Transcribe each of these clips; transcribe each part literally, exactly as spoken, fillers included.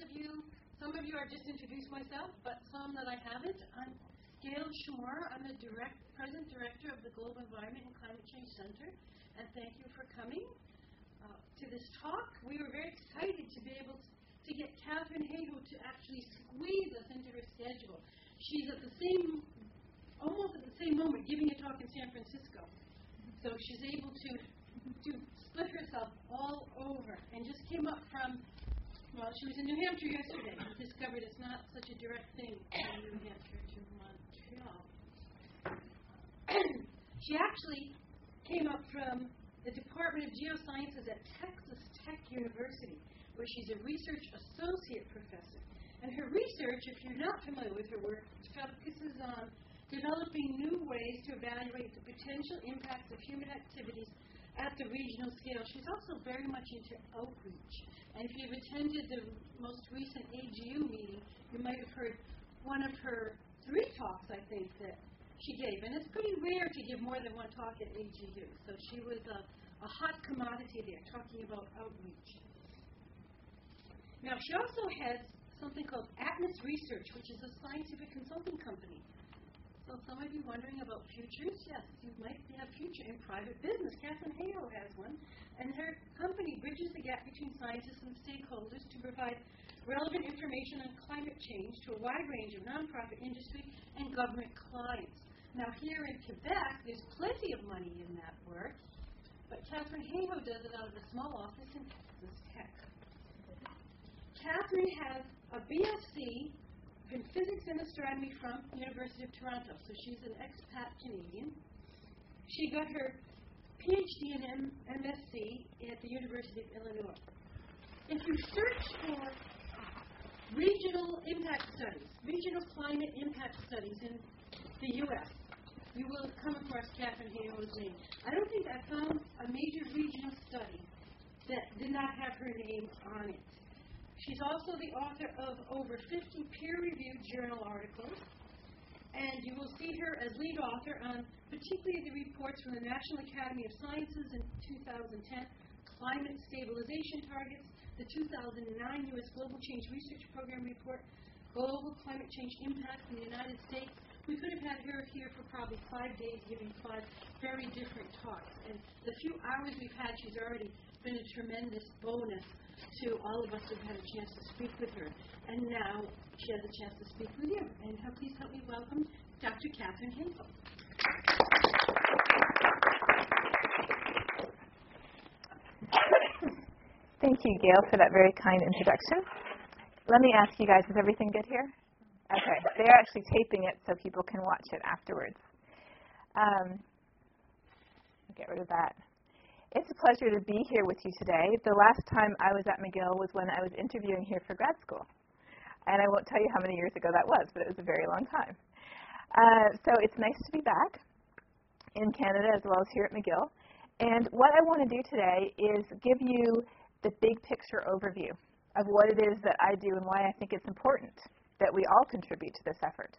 of you, some of you are just introduced myself, but some that I haven't. I'm Gail Shamor. I'm the direct, President Director of the Global Environment and Climate Change Center, and thank you for coming uh, to this talk. We were very excited to be able to, to get Katharine Hayhoe to actually squeeze us into her schedule. She's at the same, almost at the same moment, giving a talk in San Francisco. So she's able to, to split herself all over, and just came up from, well, she was in New Hampshire yesterday and discovered it's not such a direct thing from New Hampshire to Montreal. She actually came up from the Department of Geosciences at Texas Tech University, where she's a research associate professor. And her research, if you're not familiar with her work, focuses on developing new ways to evaluate the potential impacts of human activities at the regional scale. She's also very much into outreach. And if you've attended the most recent A G U meeting, you might have heard one of her three talks, I think, that she gave. And it's pretty rare to give more than one talk at A G U. So she was a, a hot commodity there, talking about outreach. Now, she also has something called Atmos Research, which is a scientific consulting company. So some of you wondering about futures, yes, you might have a future in private business. Katharine Hayhoe has one, and her company bridges the gap between scientists and stakeholders to provide relevant information on climate change to a wide range of nonprofit industry and government clients. Now here in Quebec, there's plenty of money in that work, but Katharine Hayhoe does it out of a small office in Texas Tech. Katharine has a B S c in physics and astronomy from the University of Toronto, so she's an expat Canadian. She got her P H D and M S c at the University of Illinois. If you search for regional impact studies, regional climate impact studies in the U S, you will come across Katharine Hayhoe's name. I don't think I found a major regional study that did not have her name on it. She's also the author of over fifty peer-reviewed journal articles, and you will see her as lead author on particularly the reports from the National Academy of Sciences in two thousand ten, Climate Stabilization Targets, the two thousand nine U S Global Change Research Program Report, Global Climate Change Impact in the United States. We could have had her here for probably five days giving five very different talks, and the few hours we've had, she's already been a tremendous bonus to all of us who've had a chance to speak with her. And now she has a chance to speak with you. And help, please help me welcome Doctor Katharine Hayhoe. Thank you, Gail, for that very kind introduction. Let me ask you guys, is everything good here? Okay. They're actually taping it so people can watch it afterwards. Um, get rid of that. It's a pleasure to be here with you today. The last time I was at McGill was when I was interviewing here for grad school. And I won't tell you how many years ago that was, but it was a very long time. Uh, so it's nice to be back in Canada as well as here at McGill. And what I want to do today is give you the big picture overview of what it is that I do and why I think it's important that we all contribute to this effort.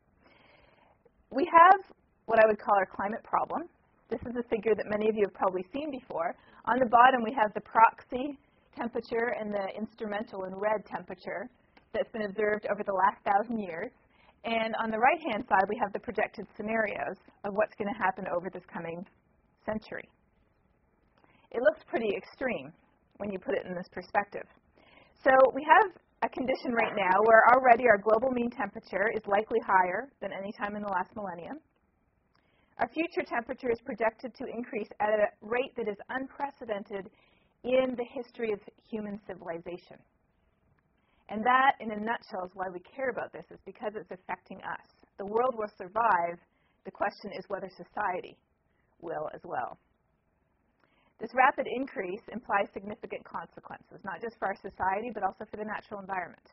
We have what I would call our climate problem. This is a figure that many of you have probably seen before. On the bottom, we have the proxy temperature and the instrumental in red temperature that's been observed over the last thousand years. And on the right-hand side, we have the projected scenarios of what's going to happen over this coming century. It looks pretty extreme when you put it in this perspective. So we have a condition right now where already our global mean temperature is likely higher than any time in the last millennium. Our future temperature is projected to increase at a rate that is unprecedented in the history of human civilization. And that, in a nutshell, is why we care about this, is because it's affecting us. The world will survive. The question is whether society will as well. This rapid increase implies significant consequences, not just for our society, but also for the natural environment.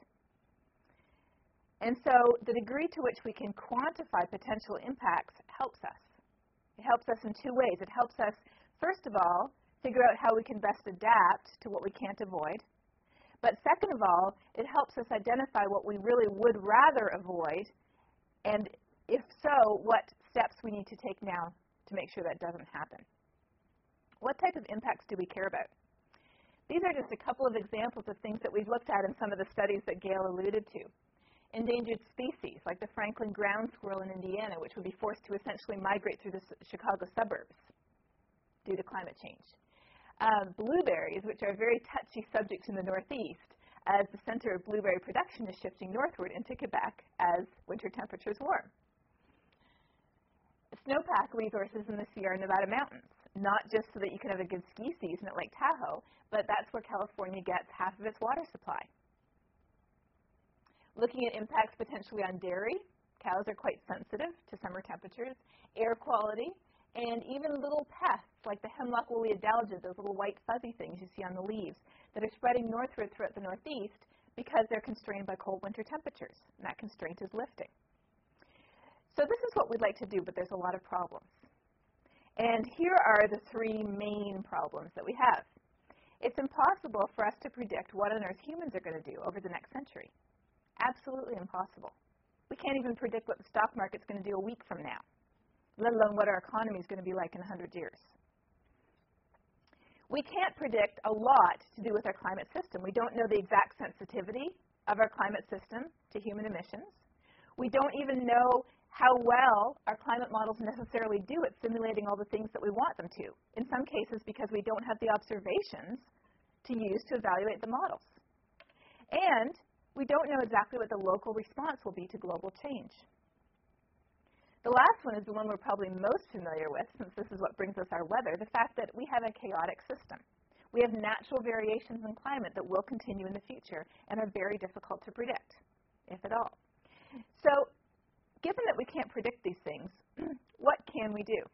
And so the degree to which we can quantify potential impacts helps us. It helps us in two ways. It helps us, first of all, figure out how we can best adapt to what we can't avoid. But second of all, it helps us identify what we really would rather avoid, and if so, what steps we need to take now to make sure that doesn't happen. What type of impacts do we care about? These are just a couple of examples of things that we've looked at in some of the studies that Gail alluded to. Endangered species, like the Franklin ground squirrel in Indiana, which would be forced to essentially migrate through the Chicago suburbs due to climate change. Um, blueberries, which are a very touchy subject in the Northeast, as the center of blueberry production is shifting northward into Quebec as winter temperatures warm. Snowpack resources in the Sierra Nevada mountains, not just so that you can have a good ski season at Lake Tahoe, but that's where California gets half of its water supply. Looking at impacts potentially on dairy, cows are quite sensitive to summer temperatures, air quality, and even little pests like the hemlock woolly adelgid, those little white fuzzy things you see on the leaves, that are spreading northward throughout the Northeast because they're constrained by cold winter temperatures, and that constraint is lifting. So this is what we'd like to do, but there's a lot of problems. And here are the three main problems that we have. It's impossible for us to predict what on earth humans are going to do over the next century. Absolutely impossible. We can't even predict what the stock market's going to do a week from now, let alone what our economy is going to be like in one hundred years. We can't predict a lot to do with our climate system. We don't know the exact sensitivity of our climate system to human emissions. We don't even know how well our climate models necessarily do at simulating all the things that we want them to, in some cases because we don't have the observations to use to evaluate the models. And we don't know exactly what the local response will be to global change. The last one is the one we're probably most familiar with, since this is what brings us our weather, the fact that we have a chaotic system. We have natural variations in climate that will continue in the future and are very difficult to predict, if at all. So, given that we can't predict these things, what can we do?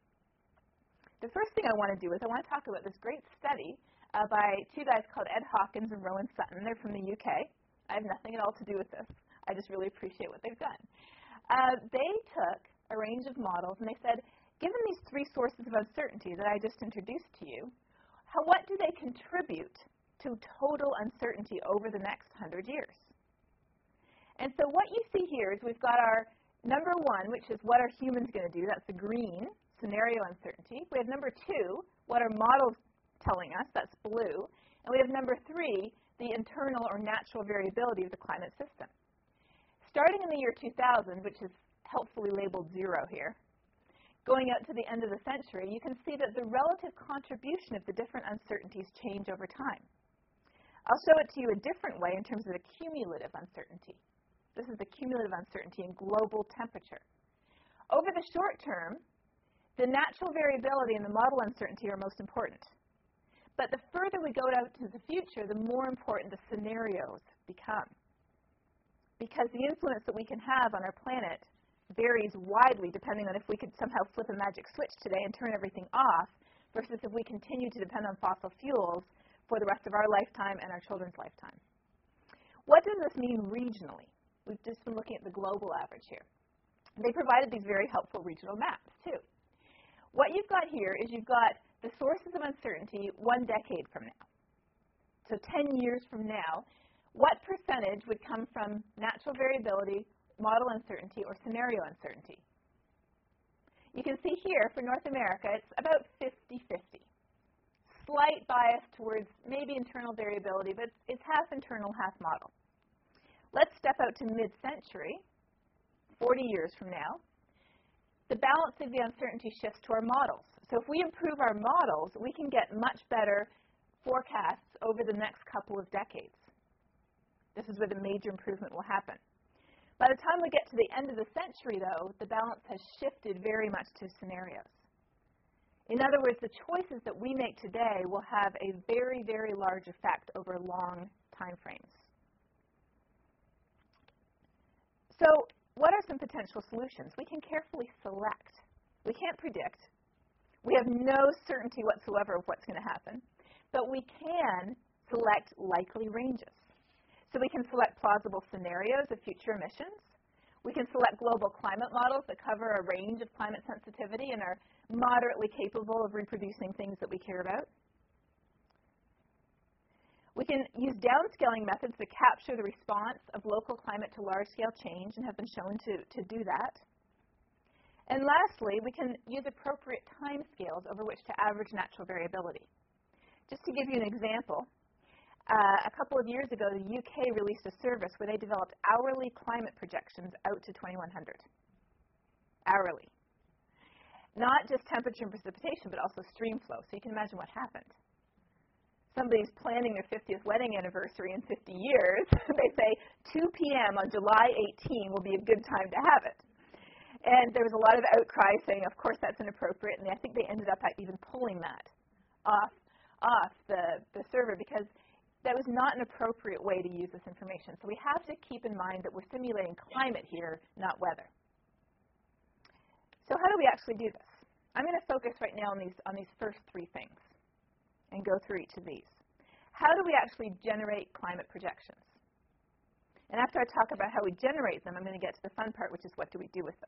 The first thing I want to do is I want to talk about this great study uh, by two guys called Ed Hawkins and Rowan Sutton. They're from the U K. I have nothing at all to do with this. I just really appreciate what they've done. Uh, they took a range of models and they said, given these three sources of uncertainty that I just introduced to you, how, what do they contribute to total uncertainty over the next one hundred years? And so what you see here is we've got our number one, which is what are humans going to do? That's the green, scenario uncertainty. We have number two, what are models telling us? That's blue. And we have number three, the internal or natural variability of the climate system. Starting in the year two thousand, which is helpfully labeled zero here, going out to the end of the century, you can see that the relative contribution of the different uncertainties change over time. I'll show it to you a different way in terms of the cumulative uncertainty. This is the cumulative uncertainty in global temperature. Over the short term, the natural variability and the model uncertainty are most important. But the further we go out to the future, the more important the scenarios become. Because the influence that we can have on our planet varies widely depending on if we could somehow flip a magic switch today and turn everything off versus if we continue to depend on fossil fuels for the rest of our lifetime and our children's lifetime. What does this mean regionally? We've just been looking at the global average here. They provided these very helpful regional maps, too. What you've got here is you've got the sources of uncertainty one decade from now. So ten years from now, what percentage would come from natural variability, model uncertainty, or scenario uncertainty? You can see here for North America, it's about fifty fifty. Slight bias towards maybe internal variability, but it's half internal, half model. Let's step out to mid-century, forty years from now. The balance of the uncertainty shifts to our models. So if we improve our models, we can get much better forecasts over the next couple of decades. This is where the major improvement will happen. By the time we get to the end of the century, though, the balance has shifted very much to scenarios. In other words, the choices that we make today will have a very, very large effect over long time frames. So what are some potential solutions? We can carefully select. We can't predict. We have no certainty whatsoever of what's going to happen. But we can select likely ranges. So we can select plausible scenarios of future emissions. We can select global climate models that cover a range of climate sensitivity and are moderately capable of reproducing things that we care about. We can use downscaling methods to capture the response of local climate to large-scale change and have been shown to, to do that. And lastly, we can use appropriate timescales over which to average natural variability. Just to give you an example, Uh, a couple of years ago, the U K released a service where they developed hourly climate projections out to twenty-one hundred. Hourly. Not just temperature and precipitation, but also stream flow. So you can imagine what happened. Somebody's planning their fiftieth wedding anniversary in fifty years. They say two p.m. on July eighteenth will be a good time to have it. And there was a lot of outcry saying, of course, that's inappropriate. And I think they ended up even pulling that off, off the, the server because that was not an appropriate way to use this information. So we have to keep in mind that we're simulating climate here, not weather. So how do we actually do this? I'm going to focus right now on these, on these first three things and go through each of these. How do we actually generate climate projections? And after I talk about how we generate them, I'm going to get to the fun part, which is what do we do with them.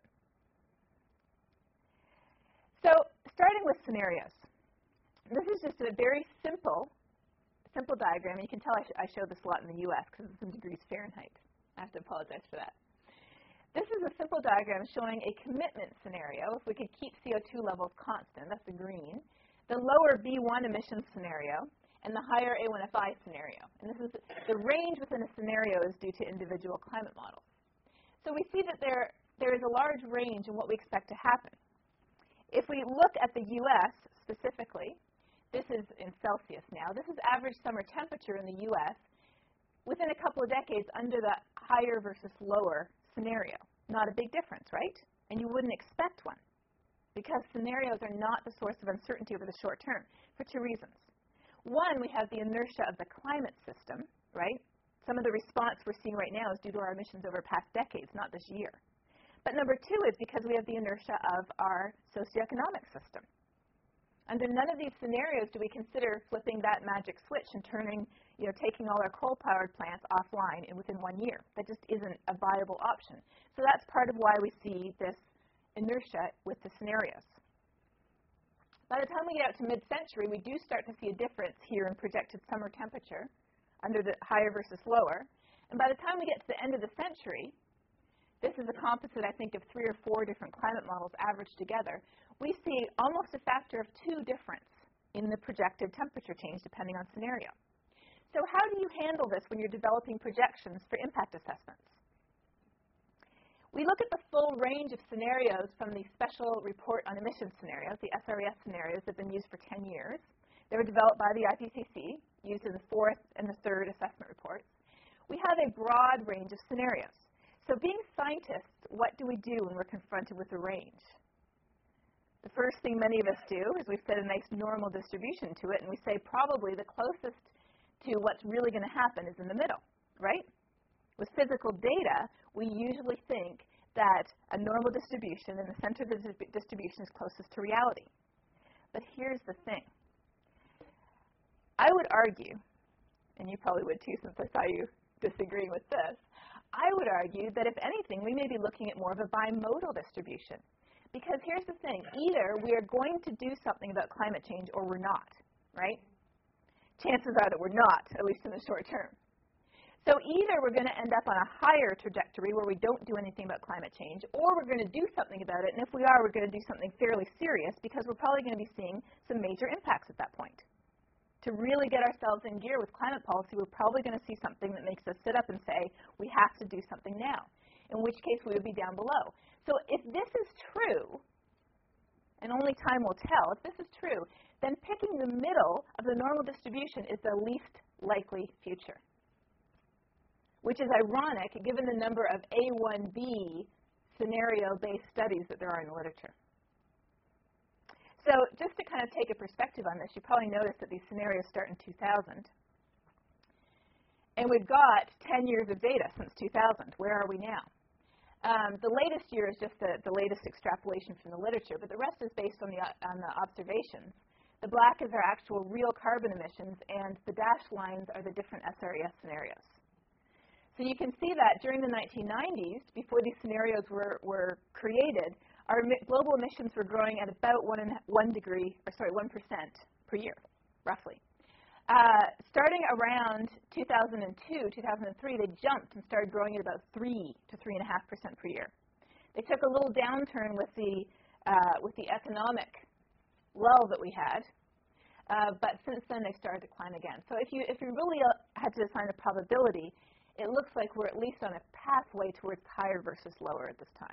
So starting with scenarios. This is just a very simple, simple diagram. And you can tell I, sh I show this a lot in the U S because it's in degrees Fahrenheit. I have to apologize for that. This is a simple diagram showing a commitment scenario. If we could keep C O two levels constant, that's the green. The lower B one emissions scenario, and the higher A one F I scenario. And this is the range within a scenario is due to individual climate models. So we see that there, there is a large range in what we expect to happen. If we look at the U S specifically, this is in Celsius now. This is average summer temperature in the U S within a couple of decades under the higher versus lower scenario. Not a big difference, right? And you wouldn't expect one because scenarios are not the source of uncertainty over the short term for two reasons. One, we have the inertia of the climate system, right? Some of the response we're seeing right now is due to our emissions over past decades, not this year. But number two is because we have the inertia of our socioeconomic system. Under none of these scenarios do we consider flipping that magic switch and turning, you know, taking all our coal-powered plants offline in within one year. That just isn't a viable option. So that's part of why we see this inertia with the scenarios. By the time we get out to mid-century, we do start to see a difference here in projected summer temperature under the higher versus lower. And by the time we get to the end of the century, this is a composite, I think, of three or four different climate models averaged together. We see almost a factor of two difference in the projected temperature change depending on scenario. So how do you handle this when you're developing projections for impact assessments? We look at the full range of scenarios from the Special Report on Emissions scenarios, the S R E S scenarios that have been used for ten years. They were developed by the I P C C, used in the fourth and the third assessment reports. We have a broad range of scenarios. So being scientists, what do we do when we're confronted with a range? The first thing many of us do is we set a nice normal distribution to it, and we say probably the closest to what's really going to happen is in the middle, right? With physical data, we usually think that a normal distribution in the center of the distribution is closest to reality. But here's the thing. I would argue, and you probably would too since I saw you disagreeing with this, I would argue that if anything, we may be looking at more of a bimodal distribution. Because here's the thing, either we are going to do something about climate change or we're not, right? Chances are that we're not, at least in the short term. So either we're going to end up on a higher trajectory where we don't do anything about climate change, or we're going to do something about it, and if we are, we're going to do something fairly serious because we're probably going to be seeing some major impacts at that point. To really get ourselves in gear with climate policy, we're probably going to see something that makes us sit up and say, we have to do something now, in which case we would be down below. So if this is true, and only time will tell, if this is true, then picking the middle of the normal distribution is the least likely future, which is ironic given the number of A one B scenario-based studies that there are in the literature. So just to kind of take a perspective on this, you probably noticed that these scenarios start in two thousand. And we've got ten years of data since two thousand. Where are we now? Um, the latest year is just the, the latest extrapolation from the literature, but the rest is based on the, on the observations. The black is our actual real carbon emissions, and the dashed lines are the different S R E S scenarios. So you can see that during the nineteen nineties, before these scenarios were, were created, our global emissions were growing at about one, and one degree, or sorry, one percent per year, roughly. Uh, starting around two thousand two, two thousand three, they jumped and started growing at about three to three and a half percent per year. They took a little downturn with the uh, with the economic lull that we had. Uh, but since then, they've started to climb again. So if you, if you really uh, had to assign a probability, it looks like we're at least on a pathway towards higher versus lower at this time.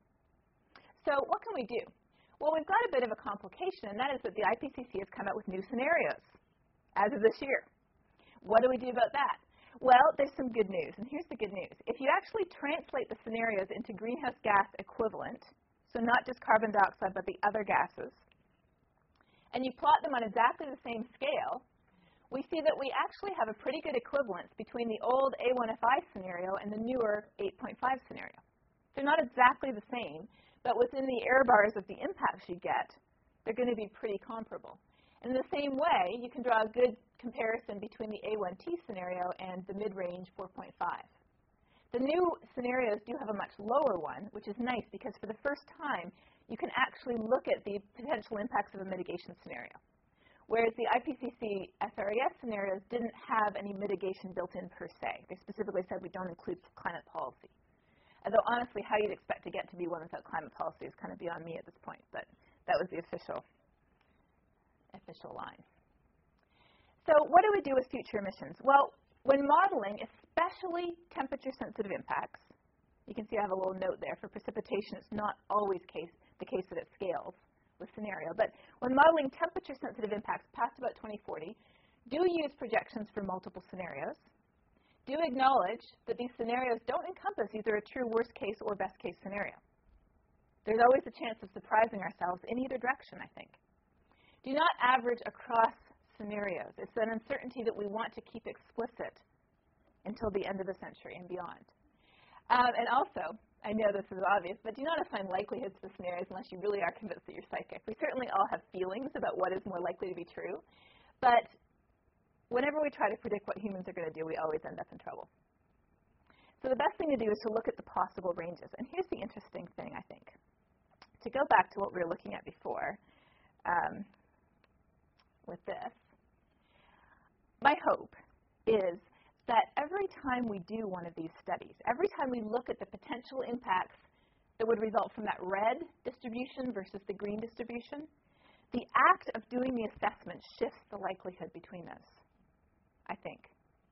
So what can we do? Well, we've got a bit of a complication, and that is that the I P C C has come out with new scenarios as of this year. What do we do about that? Well, there's some good news, and here's the good news. If you actually translate the scenarios into greenhouse gas equivalent, so not just carbon dioxide, but the other gases, and you plot them on exactly the same scale, we see that we actually have a pretty good equivalence between the old A one F I scenario and the newer eight point five scenario. They're not exactly the same, but within the error bars of the impacts you get, they're going to be pretty comparable. In the same way, you can draw a good comparison between the A one T scenario and the mid-range four point five. The new scenarios do have a much lower one, which is nice because for the first time, you can actually look at the potential impacts of a mitigation scenario. Whereas the I P C C S R E S scenarios didn't have any mitigation built in per se. They specifically said we don't include climate policy. Although honestly, how you'd expect to get to be one without climate policy is kind of beyond me at this point, but that was the official, official line. So what do we do with future emissions? Well, when modeling, especially temperature-sensitive impacts, you can see I have a little note there. For precipitation, it's not always case, the case that it scales with scenario. But when modeling temperature-sensitive impacts past about twenty forty, do use projections for multiple scenarios. Do acknowledge that these scenarios don't encompass either a true worst-case or best-case scenario. There's always a chance of surprising ourselves in either direction, I think. Do not average across scenarios. It's an uncertainty that we want to keep explicit until the end of the century and beyond. Um, and also, I know this is obvious, but do not assign likelihoods to scenarios unless you really are convinced that you're psychic. We certainly all have feelings about what is more likely to be true, but whenever we try to predict what humans are going to do, we always end up in trouble. So the best thing to do is to look at the possible ranges. And here's the interesting thing, I think. To go back to what we were looking at before um, with this, my hope is that every time we do one of these studies, every time we look at the potential impacts that would result from that red distribution versus the green distribution, the act of doing the assessment shifts the likelihood between those, I think.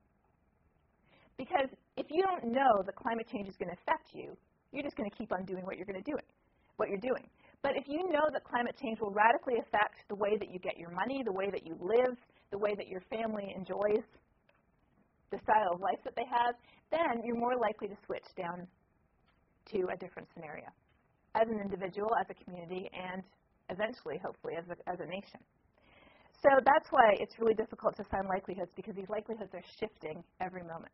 Because if you don't know that climate change is going to affect you, you're just going to keep on doing what you're going to do, what you're doing. But if you know that climate change will radically affect the way that you get your money, the way that you live, the way that your family enjoys the style of life that they have, then you're more likely to switch down to a different scenario as an individual, as a community, and eventually, hopefully, as a, as a nation. So that's why it's really difficult to assign likelihoods, because these likelihoods are shifting every moment.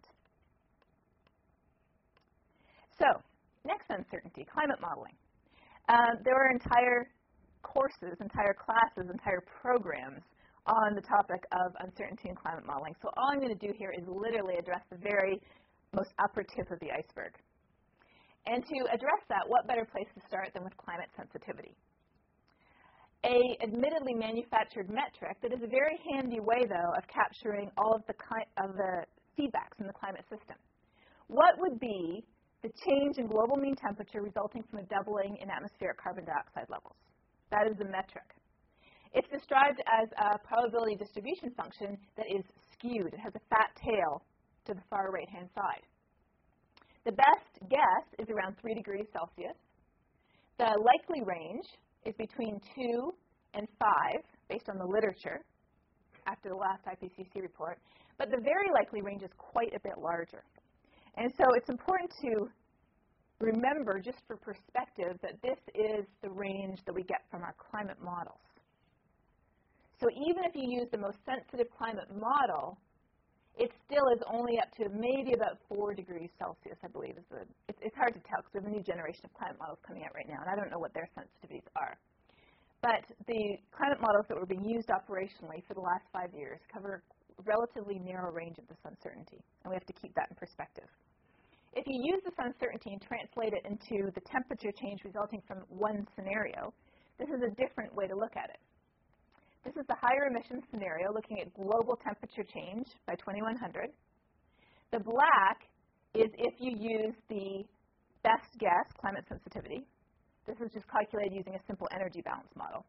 So next uncertainty, climate modeling. Um, there are entire courses, entire classes, entire programs on the topic of uncertainty and climate modeling. So all I'm going to do here is literally address the very most upper tip of the iceberg. And to address that, what better place to start than with climate sensitivity? A admittedly manufactured metric that is a very handy way, though, of capturing all of the, of the feedbacks in the climate system. What would be the change in global mean temperature resulting from a doubling in atmospheric carbon dioxide levels? That is the metric. It's described as a probability distribution function that is skewed. It has a fat tail to the far right-hand side. The best guess is around three degrees Celsius. The likely range is between two and five, based on the literature after the last I P C C report. But the very likely range is quite a bit larger. And so it's important to remember, just for perspective, that this is the range that we get from our climate models. So even if you use the most sensitive climate model, it still is only up to maybe about four degrees Celsius, I believe. Is the, it's, it's hard to tell because we have a new generation of climate models coming out right now, and I don't know what their sensitivities are. But the climate models that were being used operationally for the last five years cover a relatively narrow range of this uncertainty, and we have to keep that in perspective. If you use this uncertainty and translate it into the temperature change resulting from one scenario, this is a different way to look at it. This is the higher emission scenario looking at global temperature change by twenty-one hundred. The black is if you use the best guess climate sensitivity. This is just calculated using a simple energy balance model.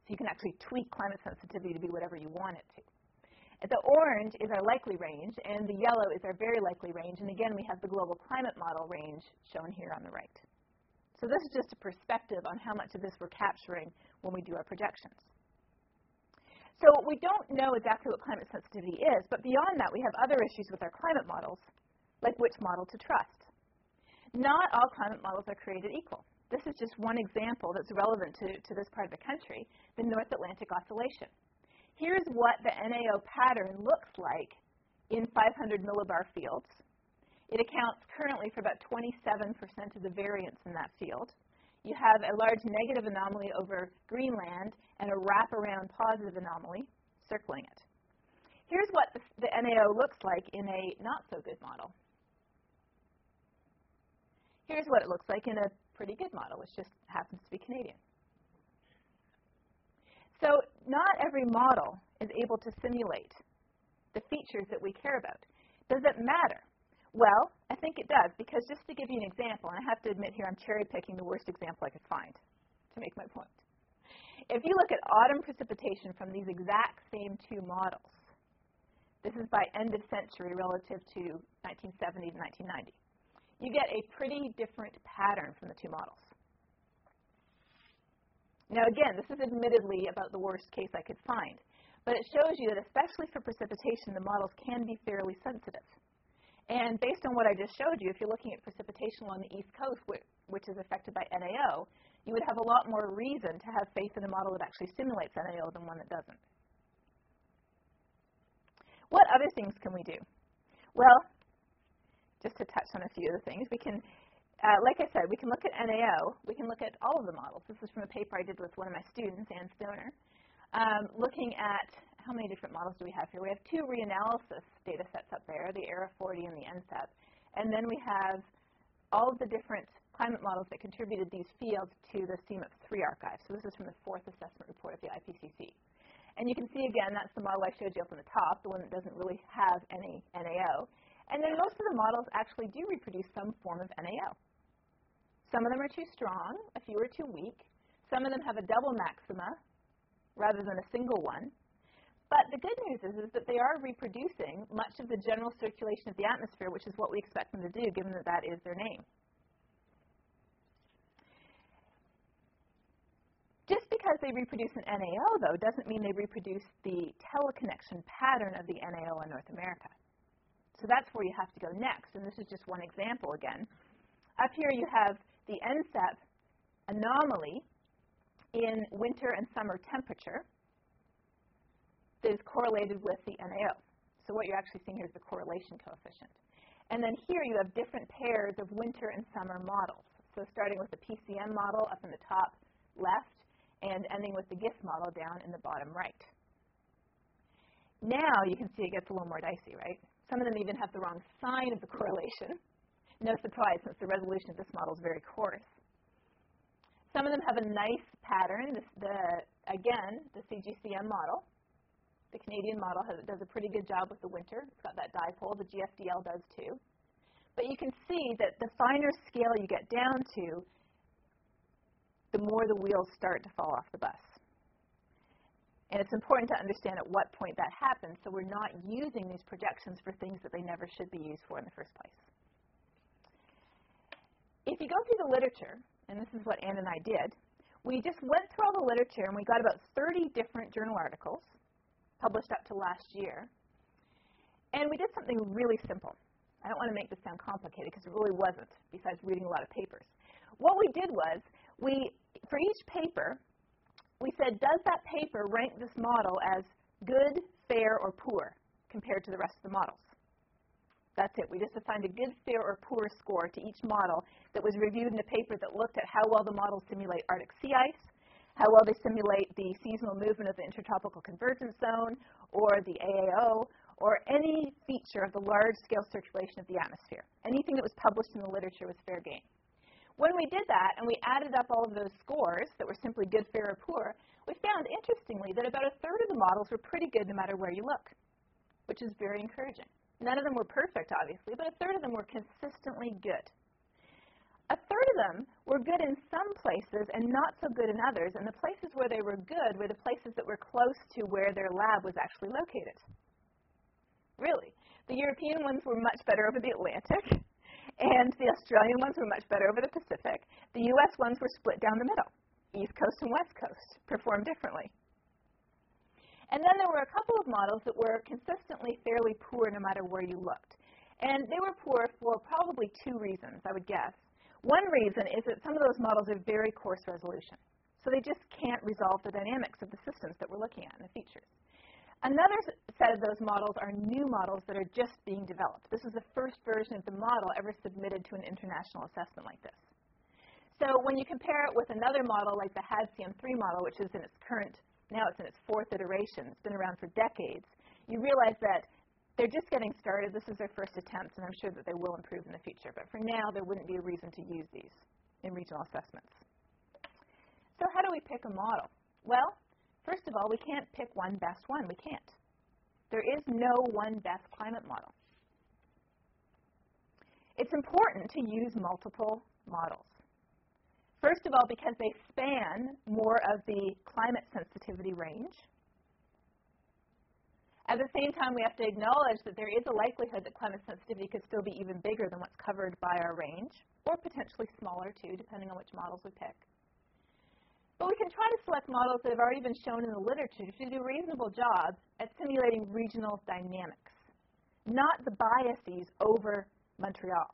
So you can actually tweak climate sensitivity to be whatever you want it to. And the orange is our likely range, and the yellow is our very likely range. And again, we have the global climate model range shown here on the right. So this is just a perspective on how much of this we're capturing when we do our projections. So we don't know exactly what climate sensitivity is, but beyond that, we have other issues with our climate models, like which model to trust. Not all climate models are created equal. This is just one example that's relevant to, to this part of the country, the North Atlantic Oscillation. Here's what the N A O pattern looks like in five hundred millibar fields. It accounts currently for about twenty-seven percent of the variance in that field. You have a large negative anomaly over Greenland and a wraparound positive anomaly circling it. Here's what the, the N A O looks like in a not-so-good model. Here's what it looks like in a pretty good model, which just happens to be Canadian. So not every model is able to simulate the features that we care about. Does it matter? Well, I think it does, because just to give you an example, and I have to admit here I'm cherry-picking the worst example I could find to make my point. If you look at autumn precipitation from these exact same two models, this is by end of century relative to nineteen seventy to nineteen ninety, you get a pretty different pattern from the two models. Now again, this is admittedly about the worst case I could find, but it shows you that especially for precipitation, the models can be fairly sensitive. And based on what I just showed you, if you're looking at precipitation along the East Coast, which, which is affected by N A O, you would have a lot more reason to have faith in a model that actually simulates N A O than one that doesn't. What other things can we do? Well, just to touch on a few of the things, we can, uh, like I said, we can look at N A O. We can look at all of the models. This is from a paper I did with one of my students, Ann Stoner, um, looking at how many different models do we have here? We have two reanalysis data sets up there, the ERA forty and the N SEP. And then we have all of the different climate models that contributed these fields to the C M I P three archive. So this is from the fourth assessment report of the I P C C. And you can see, again, that's the model I showed you up on the top, the one that doesn't really have any N A O. And then most of the models actually do reproduce some form of N A O. Some of them are too strong, a few are too weak. Some of them have a double maxima rather than a single one. But the good news is, is that they are reproducing much of the general circulation of the atmosphere, which is what we expect them to do, given that that is their name. Just because they reproduce an N A O, though, doesn't mean they reproduce the teleconnection pattern of the N A O in North America. So that's where you have to go next, and this is just one example again. Up here you have the N SEP anomaly in winter and summer temperature that is correlated with the N A O. So what you're actually seeing here is the correlation coefficient. And then here you have different pairs of winter and summer models. So starting with the P C M model up in the top left and ending with the GISS model down in the bottom right. Now you can see it gets a little more dicey, right? Some of them even have the wrong sign of the correlation. No surprise, since the resolution of this model is very coarse. Some of them have a nice pattern. This, the, again, the C G C M model. The Canadian model has, does a pretty good job with the winter. It's got that dipole. The G F D L does too. But you can see that the finer scale you get down to, the more the wheels start to fall off the bus. And it's important to understand at what point that happens, so we're not using these projections for things that they never should be used for in the first place. If you go through the literature, and this is what Ann and I did, we just went through all the literature and we got about thirty different journal articles published up to last year. And we did something really simple. I don't want to make this sound complicated because it really wasn't, besides reading a lot of papers. What we did was, we, for each paper, we said, does that paper rank this model as good, fair, or poor compared to the rest of the models? That's it. We just assigned a good, fair, or poor score to each model that was reviewed in a paper that looked at how well the models simulate Arctic sea ice, how well they simulate the seasonal movement of the intertropical convergence zone, or the A A O, or any feature of the large-scale circulation of the atmosphere. Anything that was published in the literature was fair game. When we did that, and we added up all of those scores that were simply good, fair, or poor, we found, interestingly, that about a third of the models were pretty good no matter where you look, which is very encouraging. None of them were perfect, obviously, but a third of them were consistently good. A third of them were good in some places and not so good in others, and the places where they were good were the places that were close to where their lab was actually located. Really. The European ones were much better over the Atlantic, and the Australian ones were much better over the Pacific. The U S ones were split down the middle. East Coast and West Coast performed differently. And then there were a couple of models that were consistently fairly poor no matter where you looked. And they were poor for probably two reasons, I would guess. One reason is that some of those models are very coarse resolution. So they just can't resolve the dynamics of the systems that we're looking at and the features. Another set of those models are new models that are just being developed. This is the first version of the model ever submitted to an international assessment like this. So when you compare it with another model like the H A D C M three model, which is in its current, now it's in its fourth iteration, it's been around for decades, you realize that they're just getting started. This is their first attempt, and I'm sure that they will improve in the future. But for now, there wouldn't be a reason to use these in regional assessments. So how do we pick a model? Well, first of all, we can't pick one best one. We can't. There is no one best climate model. It's important to use multiple models. First of all, because they span more of the climate sensitivity range. At the same time, we have to acknowledge that there is a likelihood that climate sensitivity could still be even bigger than what's covered by our range, or potentially smaller too, depending on which models we pick. But we can try to select models that have already been shown in the literature to do a reasonable job at simulating regional dynamics, not the biases over Montreal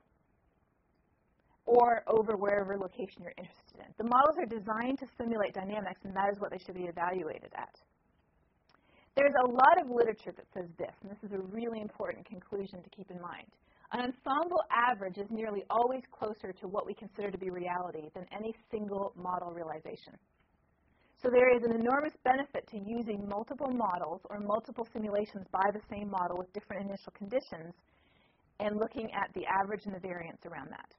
or over wherever location you're interested in. The models are designed to simulate dynamics, and that is what they should be evaluated at. There's a lot of literature that says this, and this is a really important conclusion to keep in mind. An ensemble average is nearly always closer to what we consider to be reality than any single model realization. So there is an enormous benefit to using multiple models or multiple simulations by the same model with different initial conditions and looking at the average and the variance around that.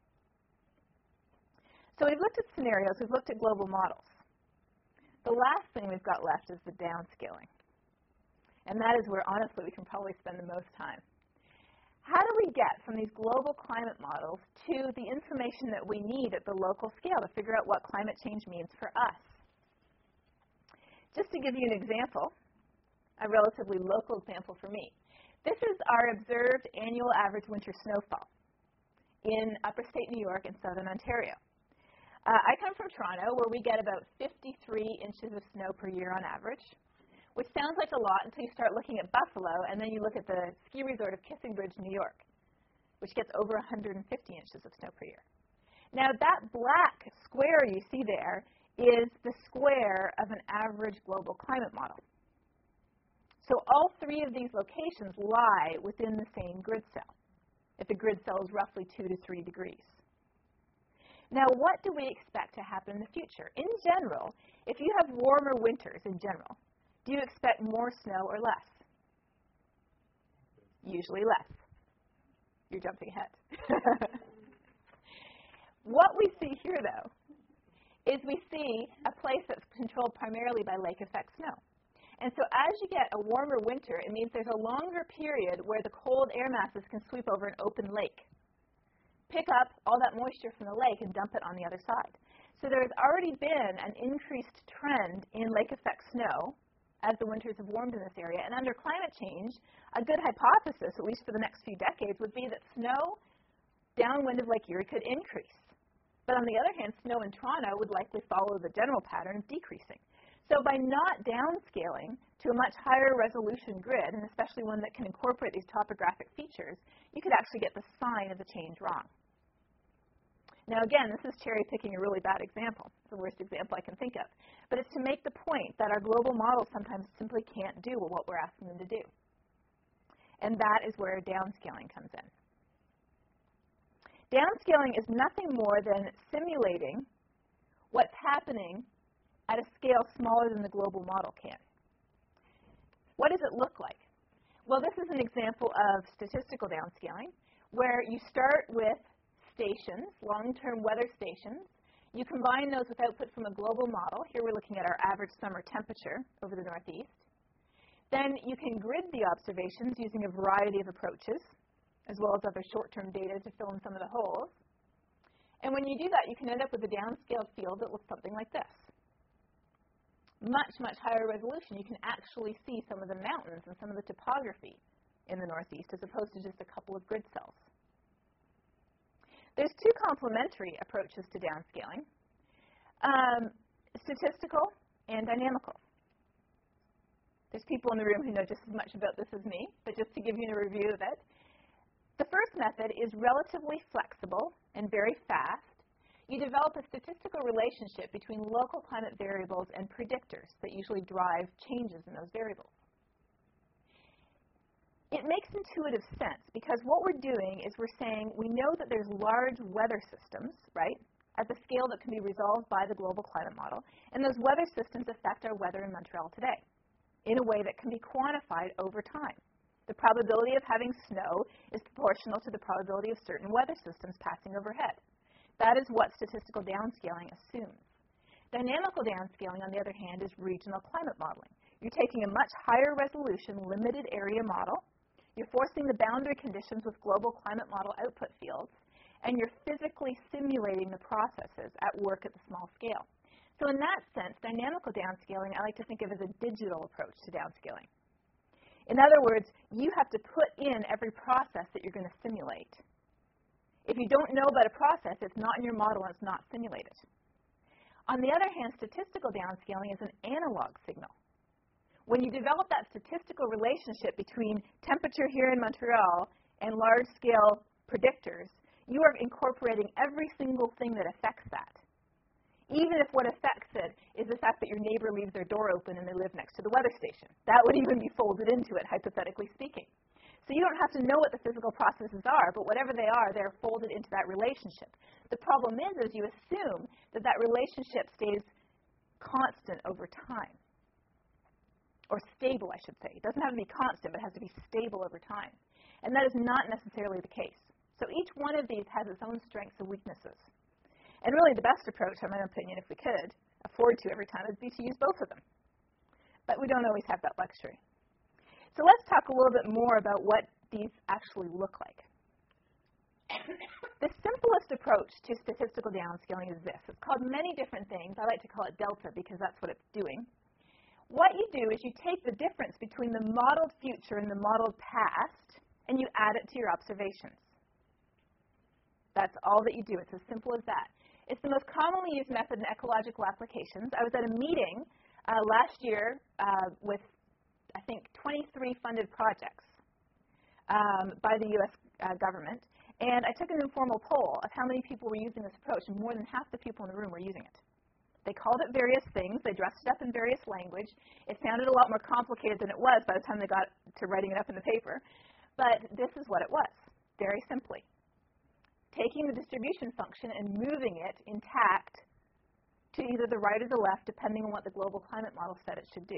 So we've looked at scenarios, we've looked at global models. The last thing we've got left is the downscaling. And that is where, honestly, we can probably spend the most time. How do we get from these global climate models to the information that we need at the local scale to figure out what climate change means for us? Just to give you an example, a relatively local example for me. This is our observed annual average winter snowfall in upstate New York and southern Ontario. Uh, I come from Toronto, where we get about fifty-three inches of snow per year on average, which sounds like a lot until you start looking at Buffalo, and then you look at the ski resort of Kissing Bridge, New York, which gets over one hundred fifty inches of snow per year. Now, that black square you see there is the square of an average global climate model. So all three of these locations lie within the same grid cell, if the grid cell is roughly two to three degrees. Now, what do we expect to happen in the future? In general, if you have warmer winters in general, do you expect more snow or less? Usually less. You're jumping ahead. What we see here, though, is we see a place that's controlled primarily by lake effect snow. And so as you get a warmer winter, it means there's a longer period where the cold air masses can sweep over an open lake, pick up all that moisture from the lake and dump it on the other side. So there's already been an increased trend in lake effect snow as the winters have warmed in this area. And under climate change, a good hypothesis, at least for the next few decades, would be that snow downwind of Lake Erie could increase. But on the other hand, snow in Toronto would likely follow the general pattern of decreasing. So by not downscaling to a much higher resolution grid, and especially one that can incorporate these topographic features, you could actually get the sign of the change wrong. Now again, this is cherry-picking a really bad example. It's the worst example I can think of. But it's to make the point that our global models sometimes simply can't do what we're asking them to do. And that is where downscaling comes in. Downscaling is nothing more than simulating what's happening at a scale smaller than the global model can. What does it look like? Well, this is an example of statistical downscaling, where you start with stations, long-term weather stations. You combine those with output from a global model. Here we're looking at our average summer temperature over the Northeast. Then you can grid the observations using a variety of approaches, as well as other short-term data to fill in some of the holes. And when you do that, you can end up with a downscaled field that looks something like this. Much, much higher resolution. You can actually see some of the mountains and some of the topography in the Northeast as opposed to just a couple of grid cells. There's two complementary approaches to downscaling, um, statistical and dynamical. There's people in the room who know just as much about this as me, but just to give you a review of it. The first method is relatively flexible and very fast. You develop a statistical relationship between local climate variables and predictors that usually drive changes in those variables. It makes intuitive sense because what we're doing is we're saying we know that there's large weather systems, right, at the scale that can be resolved by the global climate model, and those weather systems affect our weather in Montreal today in a way that can be quantified over time. The probability of having snow is proportional to the probability of certain weather systems passing overhead. That is what statistical downscaling assumes. Dynamical downscaling, on the other hand, is regional climate modeling. You're taking a much higher resolution, limited area model. You're forcing the boundary conditions with global climate model output fields, and you're physically simulating the processes at work at the small scale. So in that sense, dynamical downscaling I like to think of as a digital approach to downscaling. In other words, you have to put in every process that you're going to simulate. If you don't know about a process, it's not in your model and it's not simulated. On the other hand, statistical downscaling is an analog signal. When you develop that statistical relationship between temperature here in Montreal and large-scale predictors, you are incorporating every single thing that affects that. Even if what affects it is the fact that your neighbor leaves their door open and they live next to the weather station. That would even be folded into it, hypothetically speaking. So you don't have to know what the physical processes are, but whatever they are, they're folded into that relationship. The problem is, is you assume that that relationship stays constant over time. Or stable, I should say. It doesn't have to be constant, but it has to be stable over time. And that is not necessarily the case. So each one of these has its own strengths and weaknesses. And really the best approach, in my opinion, if we could afford to every time, would be to use both of them. But we don't always have that luxury. So let's talk a little bit more about what these actually look like. The simplest approach to statistical downscaling is this. It's called many different things. I like to call it delta because that's what it's doing. What you do is you take the difference between the modeled future and the modeled past, and you add it to your observations. That's all that you do. It's as simple as that. It's the most commonly used method in ecological applications. I was at a meeting uh, last year uh, with, I think, twenty-three funded projects um, by the U S uh, government, and I took an informal poll of how many people were using this approach, and more than half the people in the room were using it. They called it various things. They dressed it up in various language. It sounded a lot more complicated than it was by the time they got to writing it up in the paper, but this is what it was, very simply. Taking the distribution function and moving it intact to either the right or the left, depending on what the global climate model said it should do.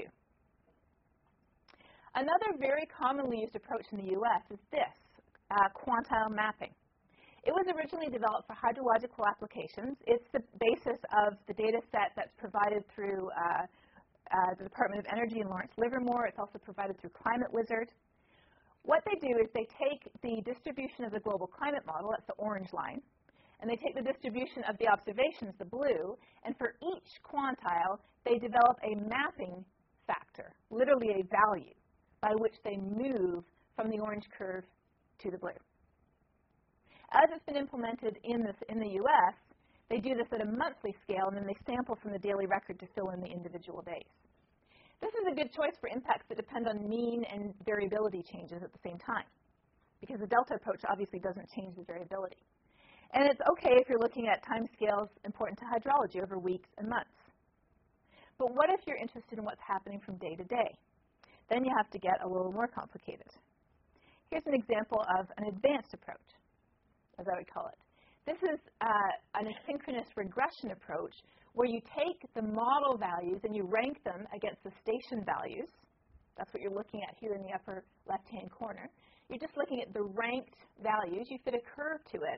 Another very commonly used approach in the U S is this, uh, quantile mapping. It was originally developed for hydrological applications. It's the basis of the data set that's provided through uh, uh, the Department of Energy and Lawrence Livermore. It's also provided through Climate Wizard. What they do is they take the distribution of the global climate model, that's the orange line, and they take the distribution of the observations, the blue, and for each quantile, they develop a mapping factor, literally a value, by which they move from the orange curve to the blue. As it's been implemented in, this, in the U S, they do this at a monthly scale, and then they sample from the daily record to fill in the individual days. This is a good choice for impacts that depend on mean and variability changes at the same time, because the delta approach obviously doesn't change the variability. And it's okay if you're looking at time scales important to hydrology over weeks and months. But what if you're interested in what's happening from day to day? Then you have to get a little more complicated. Here's an example of an advanced approach, as I would call it. This is uh, an asynchronous regression approach where you take the model values and you rank them against the station values. That's what you're looking at here in the upper left-hand corner. You're just looking at the ranked values. You fit a curve to it.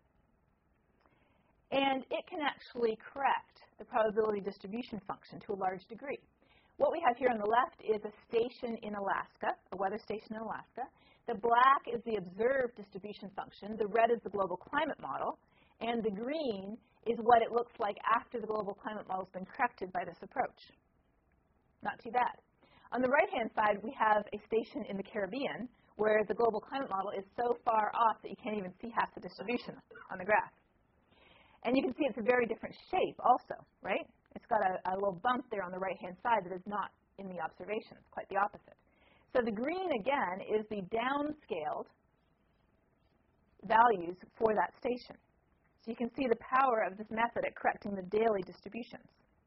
And it can actually correct the probability distribution function to a large degree. What we have here on the left is a station in Alaska, a weather station in Alaska. The black is the observed distribution function. The red is the global climate model. And the green is what it looks like after the global climate model has been corrected by this approach. Not too bad. On the right-hand side, we have a station in the Caribbean where the global climate model is so far off that you can't even see half the distribution on the graph. And you can see it's a very different shape also, right? It's got a, a little bump there on the right-hand side that is not in the observation. It's quite the opposite. So the green, again, is the downscaled values for that station. So you can see the power of this method at correcting the daily distributions.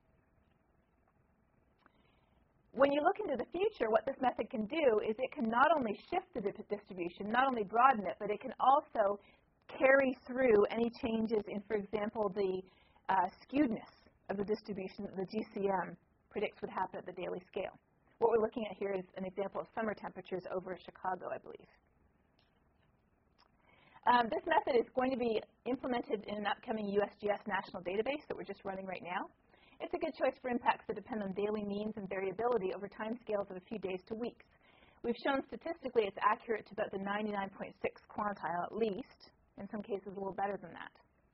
When you look into the future, what this method can do is it can not only shift the distribution, not only broaden it, but it can also carry through any changes in, for example, the uh, skewedness of the distribution that the G C M predicts would happen at the daily scale. What we're looking at here is an example of summer temperatures over Chicago, I believe. Um, this method is going to be implemented in an upcoming U S G S national database that we're just running right now. It's a good choice for impacts that depend on daily means and variability over time scales of a few days to weeks. We've shown statistically it's accurate to about the ninety-nine point six quantile at least, in some cases a little better than that.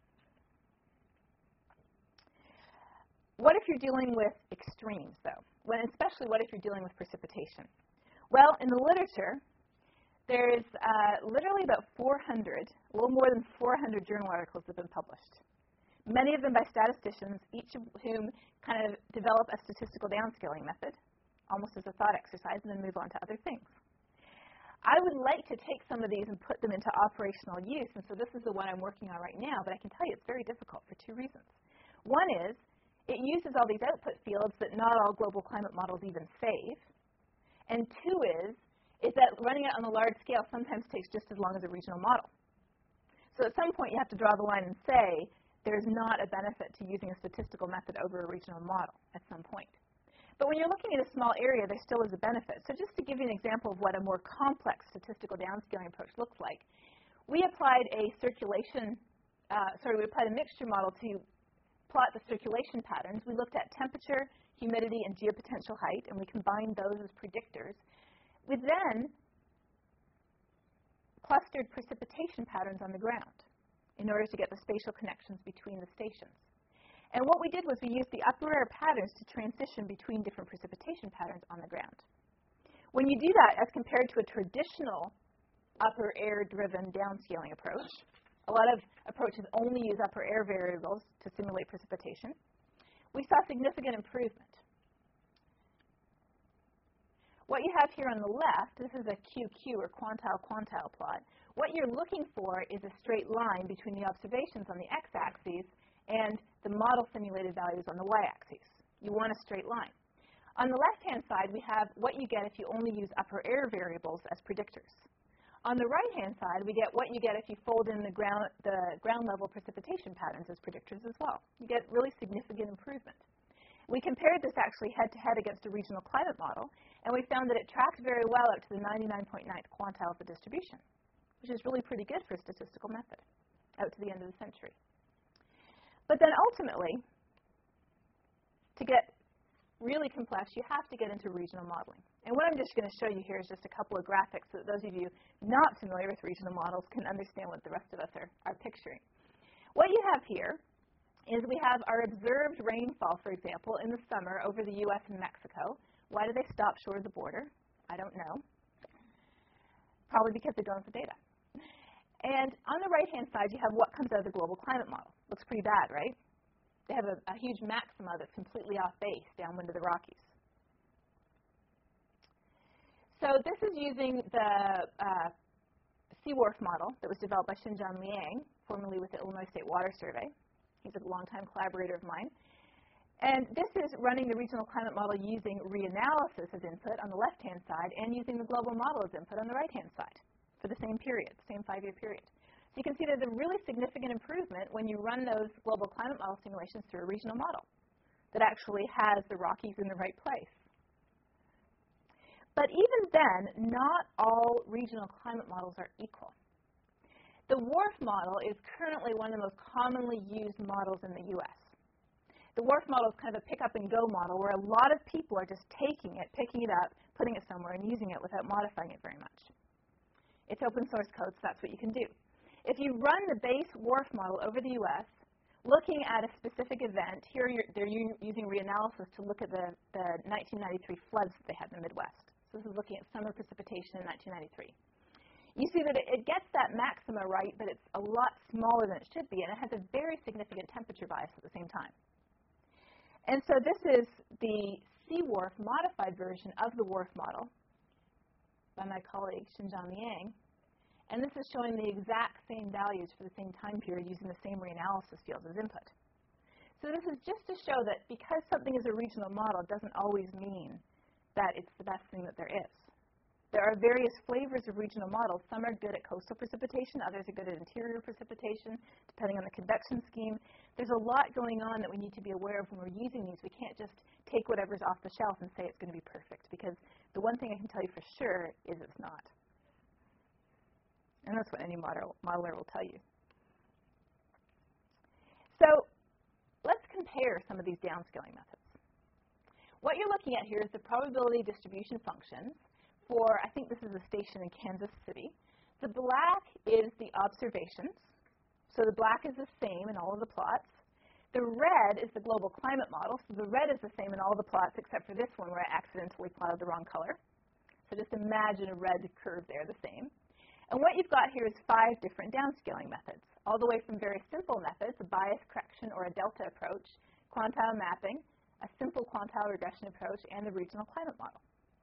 What if you're dealing with extremes, though? When, especially what if you're dealing with precipitation? Well, in the literature, there's uh, literally about four hundred, a little more than four hundred journal articles that have been published. Many of them by statisticians, each of whom kind of develop a statistical downscaling method, almost as a thought exercise, and then move on to other things. I would like to take some of these and put them into operational use, and so this is the one I'm working on right now, but I can tell you it's very difficult for two reasons. One is it uses all these output fields that not all global climate models even save, and two is is that running it on a large scale sometimes takes just as long as a regional model. So at some point you have to draw the line and say there's not a benefit to using a statistical method over a regional model at some point. But when you're looking at a small area, there still is a benefit. So just to give you an example of what a more complex statistical downscaling approach looks like, we applied a circulation, uh, sorry, we applied a mixture model to plot the circulation patterns. We looked at temperature, humidity, and geopotential height, and we combined those as predictors. We then clustered precipitation patterns on the ground in order to get the spatial connections between the stations. And what we did was we used the upper air patterns to transition between different precipitation patterns on the ground. When you do that as compared to a traditional upper air-driven downscaling approach, a lot of approaches only use upper air variables to simulate precipitation, we saw significant improvement. What you have here on the left, this is a Q Q or quantile-quantile plot. What you're looking for is a straight line between the observations on the x-axis and the model simulated values on the y-axis. You want a straight line. On the left-hand side, we have what you get if you only use upper air variables as predictors. On the right-hand side, we get what you get if you fold in the ground, the ground level precipitation patterns as predictors as well. You get really significant improvement. We compared this actually head-to-head against a regional climate model, and we found that it tracked very well up to the ninety-nine point nine quantile of the distribution, which is really pretty good for a statistical method out to the end of the century. But then ultimately, to get really complex, you have to get into regional modeling. And what I'm just going to show you here is just a couple of graphics so that those of you not familiar with regional models can understand what the rest of us are, are picturing. What you have here is we have our observed rainfall, for example, in the summer over the U S and Mexico. Why do they stop short of the border? I don't know. Probably because they don't have the data. And on the right-hand side, you have what comes out of the global climate model. Looks pretty bad, right? They have a, a huge maxima that's completely off base downwind of the Rockies. So this is using the uh, Seaworth model that was developed by Xinjiang Liang, formerly with the Illinois State Water Survey. He's a longtime collaborator of mine. And this is running the regional climate model using reanalysis as input on the left-hand side and using the global model as input on the right-hand side for the same period, same five-year period. So you can see there's a really significant improvement when you run those global climate model simulations through a regional model that actually has the Rockies in the right place. But even then, not all regional climate models are equal. The WRF model is currently one of the most commonly used models in the U S. The WRF model is kind of a pick-up-and-go model where a lot of people are just taking it, picking it up, putting it somewhere, and using it without modifying it very much. It's open source code, so that's what you can do. If you run the base WRF model over the U S, looking at a specific event, here you're, they're using reanalysis to look at the, the nineteen ninety-three floods that they had in the Midwest. So this is looking at summer precipitation in nineteen ninety-three. You see that it, it gets that maxima right, but it's a lot smaller than it should be, and it has a very significant temperature bias at the same time. And so this is the C WRF modified version of the WRF model by my colleague Xinjiang Liang. And this is showing the exact same values for the same time period using the same reanalysis fields as input. So this is just to show that because something is a regional model doesn't always mean that it's the best thing that there is. There are various flavors of regional models. Some are good at coastal precipitation, others are good at interior precipitation, depending on the convection scheme. There's a lot going on that we need to be aware of when we're using these. We can't just take whatever's off the shelf and say it's going to be perfect, because the one thing I can tell you for sure is it's not. And that's what any model, modeler will tell you. So let's compare some of these downscaling methods. What you're looking at here is the probability distribution functions for, I think this is a station in Kansas City. The black is the observations. So the black is the same in all of the plots. The red is the global climate model. So the red is the same in all the plots except for this one where I accidentally plotted the wrong color. So just imagine a red curve there, the same. And what you've got here is five different downscaling methods, all the way from very simple methods, a bias correction or a delta approach, quantile mapping, a simple quantile regression approach, and the regional climate model.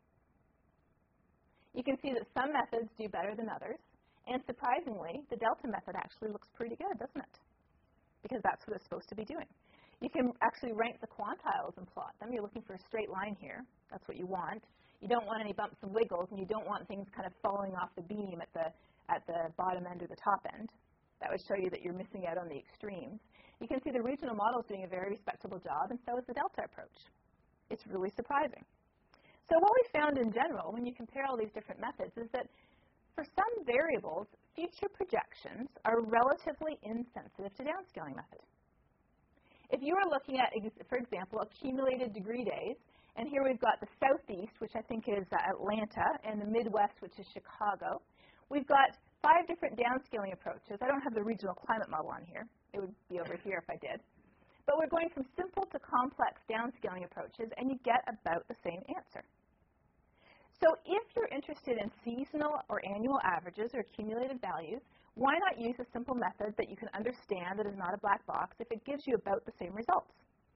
You can see that some methods do better than others, and surprisingly, the delta method actually looks pretty good, doesn't it? Because that's what it's supposed to be doing. You can actually rank the quantiles and plot them. You're looking for a straight line here. That's what you want. You don't want any bumps and wiggles, and you don't want things kind of falling off the beam at the, at the bottom end or the top end. That would show you that you're missing out on the extremes. You can see the regional model is doing a very respectable job, and so is the delta approach. It's really surprising. So what we found in general, when you compare all these different methods, is that for some variables, future projections are relatively insensitive to downscaling method. If you were looking at, for example, accumulated degree days, and here we've got the southeast, which I think is uh, Atlanta, and the Midwest, which is Chicago. We've got five different downscaling approaches. I don't have the regional climate model on here. It would be over here if I did. But we're going from simple to complex downscaling approaches, and you get about the same answer. So if you're interested in seasonal or annual averages or accumulated values, why not use a simple method that you can understand that is not a black box if it gives you about the same results?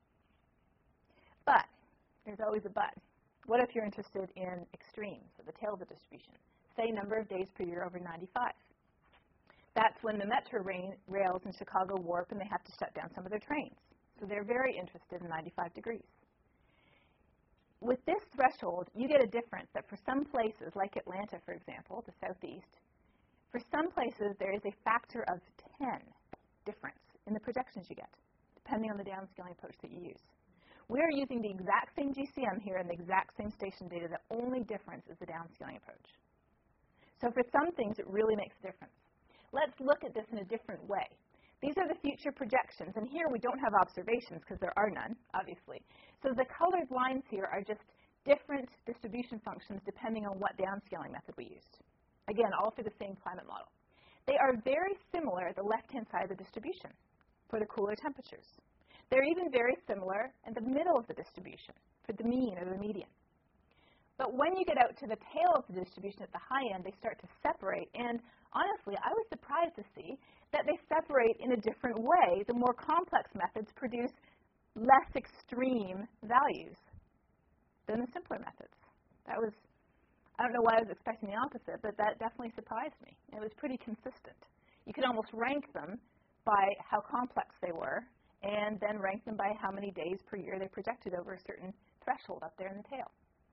But there's always a but. What if you're interested in extremes, or the tail of the distribution? Say number of days per year over ninety-five. That's when the Metro rails in Chicago warp and they have to shut down some of their trains. So they're very interested in ninety-five degrees. With this threshold, you get a difference that for some places, like Atlanta, for example, the southeast, for some places there is a factor of ten difference in the projections you get, depending on the downscaling approach that you use. We're using the exact same G C M here and the exact same station data. The only difference is the downscaling approach. So for some things, it really makes a difference. Let's look at this in a different way. These are the future projections, and here we don't have observations because there are none, obviously. So the colored lines here are just different distribution functions depending on what downscaling method we used. Again, all for the same climate model. They are very similar at the left-hand side of the distribution for the cooler temperatures. They're even very similar in the middle of the distribution for the mean or the median. But when you get out to the tail of the distribution at the high end, they start to separate. And honestly, I was surprised to see that they separate in a different way. The more complex methods produce less extreme values than the simpler methods. That was, I don't know why I was expecting the opposite, but that definitely surprised me. It was pretty consistent. You could almost rank them by how complex they were, and then rank them by how many days per year they projected over a certain threshold up there in the tail.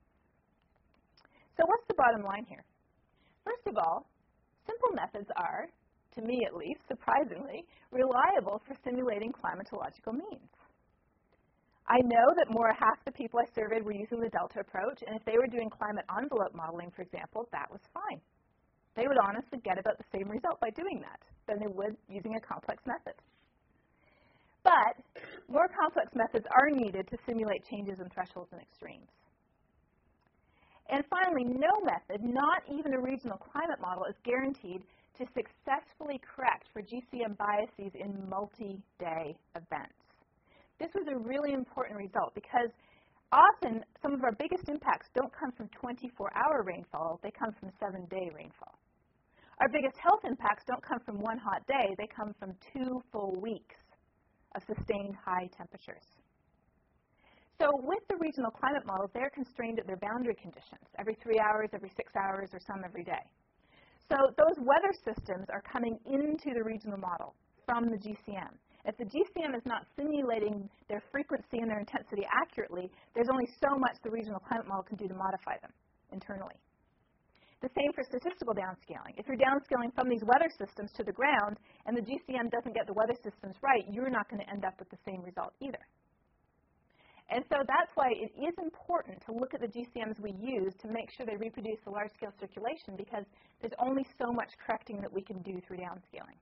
So what's the bottom line here? First of all, simple methods are, to me at least, surprisingly, reliable for simulating climatological means. I know that more than half the people I surveyed were using the delta approach, and if they were doing climate envelope modeling, for example, that was fine. They would honestly get about the same result by doing that than they would using a complex method. But more complex methods are needed to simulate changes in thresholds and extremes. And finally, no method, not even a regional climate model, is guaranteed to successfully correct for G C M biases in multi-day events. This was a really important result because often some of our biggest impacts don't come from twenty-four hour rainfall, they come from seven-day rainfall. Our biggest health impacts don't come from one hot day, they come from two full weeks of sustained high temperatures. So with the regional climate models, they're constrained at their boundary conditions, every three hours, every six hours, or some every day. So those weather systems are coming into the regional model from the G C M. If the G C M is not simulating their frequency and their intensity accurately, there's only so much the regional climate model can do to modify them internally. The same for statistical downscaling. If you're downscaling from these weather systems to the ground and the G C M doesn't get the weather systems right, you're not going to end up with the same result either. And so that's why it is important to look at the G C Ms we use to make sure they reproduce the large-scale circulation, because there's only so much correcting that we can do through downscaling.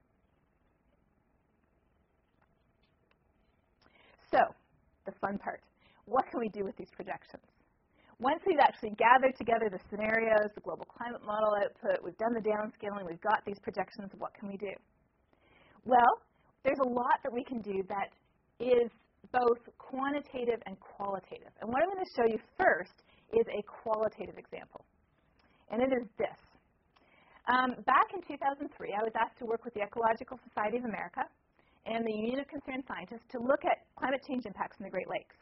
So, the fun part. What can we do with these projections? Once we've actually gathered together the scenarios, the global climate model output, we've done the downscaling, we've got these projections, what can we do? Well, there's a lot that we can do that is both quantitative and qualitative. And what I'm going to show you first is a qualitative example. And it is this. Um, back in two thousand three, I was asked to work with the Ecological Society of America and the Union of Concerned Scientists to look at climate change impacts in the Great Lakes.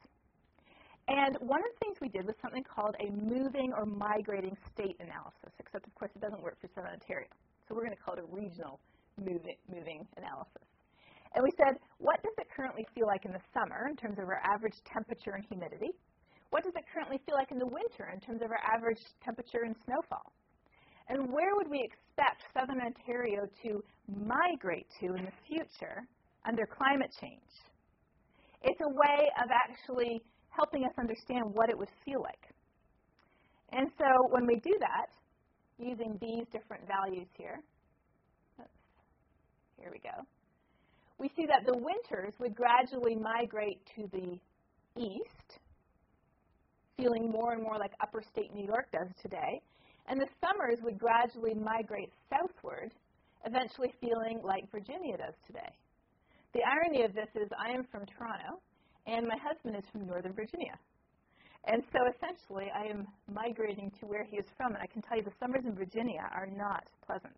And one of the things we did was something called a moving or migrating state analysis, except, of course, it doesn't work for Southern Ontario. So we're going to call it a regional moving, moving analysis. And we said, what does it currently feel like in the summer in terms of our average temperature and humidity? What does it currently feel like in the winter in terms of our average temperature and snowfall? And where would we expect Southern Ontario to migrate to in the future under climate change? It's a way of actually helping us understand what it would feel like. And so when we do that, using these different values here, oops, here we go, we see that the winters would gradually migrate to the east, feeling more and more like upper state New York does today, and the summers would gradually migrate southward, eventually feeling like Virginia does today. The irony of this is I am from Toronto, and my husband is from Northern Virginia. And so essentially I am migrating to where he is from, and I can tell you the summers in Virginia are not pleasant.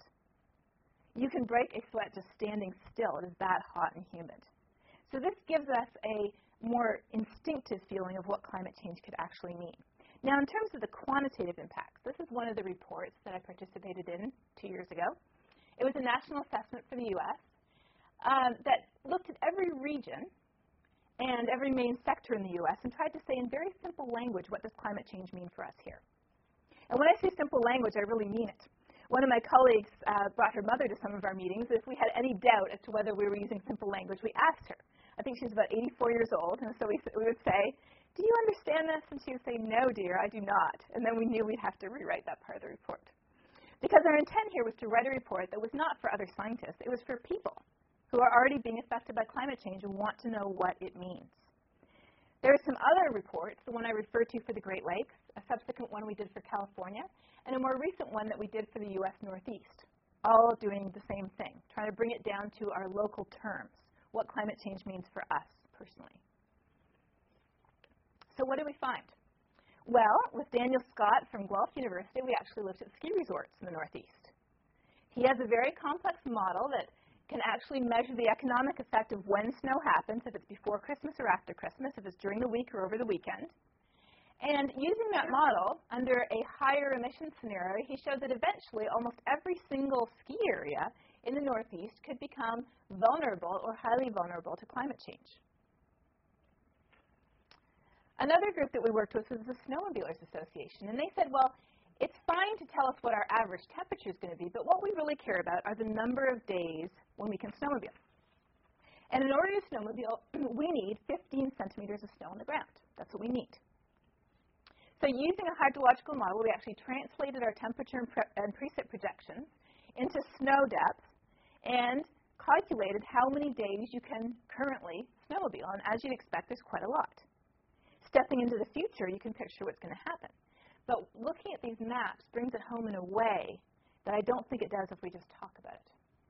You can break a sweat just standing still. It is that hot and humid. So this gives us a more instinctive feeling of what climate change could actually mean. Now, in terms of the quantitative impacts, this is one of the reports that I participated in two years ago. It was a national assessment for the U S um, that looked at every region and every main sector in the U S and tried to say in very simple language, what does climate change mean for us here? And when I say simple language, I really mean it. One of my colleagues uh, brought her mother to some of our meetings. If we had any doubt as to whether we were using simple language, we asked her. I think she was about eighty-four years old, and so we, we would say, do you understand this? And she would say, no, dear, I do not. And then we knew we'd have to rewrite that part of the report. Because our intent here was to write a report that was not for other scientists. It was for people who are already being affected by climate change and want to know what it means. There are some other reports, the one I referred to for the Great Lakes, a subsequent one we did for California, and a more recent one that we did for the U S Northeast, all doing the same thing, trying to bring it down to our local terms, what climate change means for us personally. So what did we find? Well, with Daniel Scott from Guelph University, we actually looked at ski resorts in the Northeast. He has a very complex model that can actually measure the economic effect of when snow happens, if it's before Christmas or after Christmas, if it's during the week or over the weekend. And using that model, under a higher emission scenario, he showed that eventually almost every single ski area in the Northeast could become vulnerable or highly vulnerable to climate change. Another group that we worked with was the Snowmobilers Association, and they said, well, it's fine to tell us what our average temperature is going to be, but what we really care about are the number of days when we can snowmobile. And in order to snowmobile, we need fifteen centimeters of snow on the ground. That's what we need. So using a hydrological model, we actually translated our temperature and, pre and precip projections into snow depth and calculated how many days you can currently snowmobile. And as you'd expect, there's quite a lot. Stepping into the future, you can picture what's going to happen. But looking at these maps brings it home in a way that I don't think it does if we just talk about it.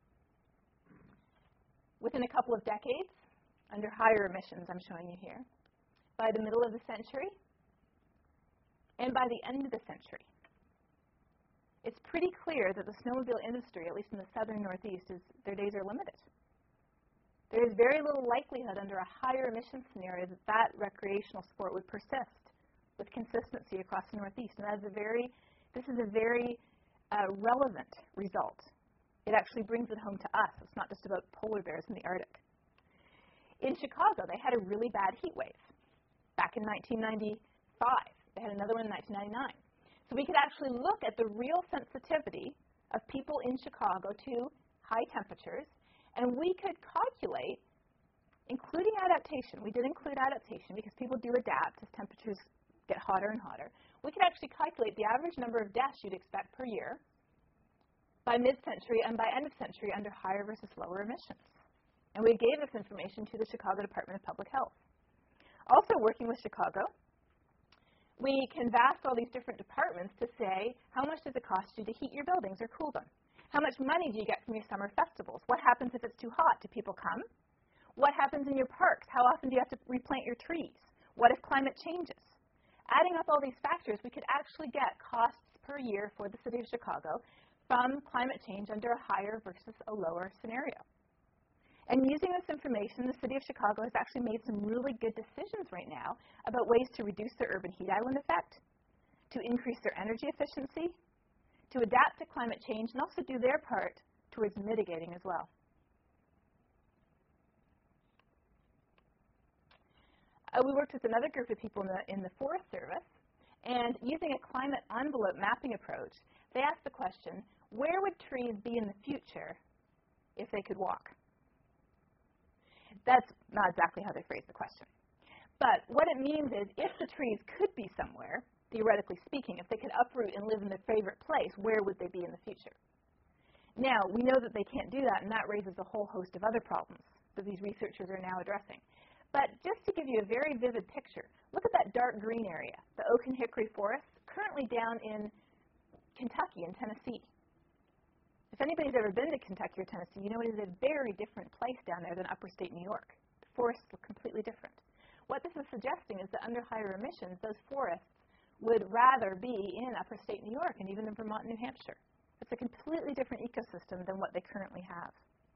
Within a couple of decades, under higher emissions I'm showing you here, by the middle of the century, and by the end of the century, it's pretty clear that the snowmobile industry, at least in the southern Northeast, is their days are limited. There is very little likelihood under a higher emission scenario that that recreational sport would persist with consistency across the Northeast. And that is a very, this is a very uh, relevant result. It actually brings it home to us. It's not just about polar bears in the Arctic. In Chicago, they had a really bad heat wave back in nineteen ninety-five. They had another one in nineteen ninety-nine. So we could actually look at the real sensitivity of people in Chicago to high temperatures, and we could calculate, including adaptation. We did include adaptation because people do adapt as temperatures get hotter and hotter. We could actually calculate the average number of deaths you'd expect per year by mid-century and by end of century under higher versus lower emissions. And we gave this information to the Chicago Department of Public Health. Also working with Chicago, we canvassed all these different departments to say, how much does it cost you to heat your buildings or cool them? How much money do you get from your summer festivals? What happens if it's too hot? Do people come? What happens in your parks? How often do you have to replant your trees? What if climate changes? Adding up all these factors, we could actually get costs per year for the city of Chicago from climate change under a higher versus a lower scenario. And using this information, the city of Chicago has actually made some really good decisions right now about ways to reduce their urban heat island effect, to increase their energy efficiency, to adapt to climate change, and also do their part towards mitigating as well. Uh, we worked with another group of people in the, in the Forest Service, and using a climate envelope mapping approach, they asked the question, where would trees be in the future if they could walk? That's not exactly how they phrased the question. But what it means is if the trees could be somewhere, theoretically speaking, if they could uproot and live in their favorite place, where would they be in the future? Now, we know that they can't do that, and that raises a whole host of other problems that these researchers are now addressing. But just to give you a very vivid picture, look at that dark green area, the oak and hickory forests, currently down in Kentucky and Tennessee. If anybody's ever been to Kentucky or Tennessee, you know it is a very different place down there than upper state New York. The forests look completely different. What this is suggesting is that under higher emissions, those forests would rather be in upper state New York and even in Vermont and New Hampshire. It's a completely different ecosystem than what they currently have.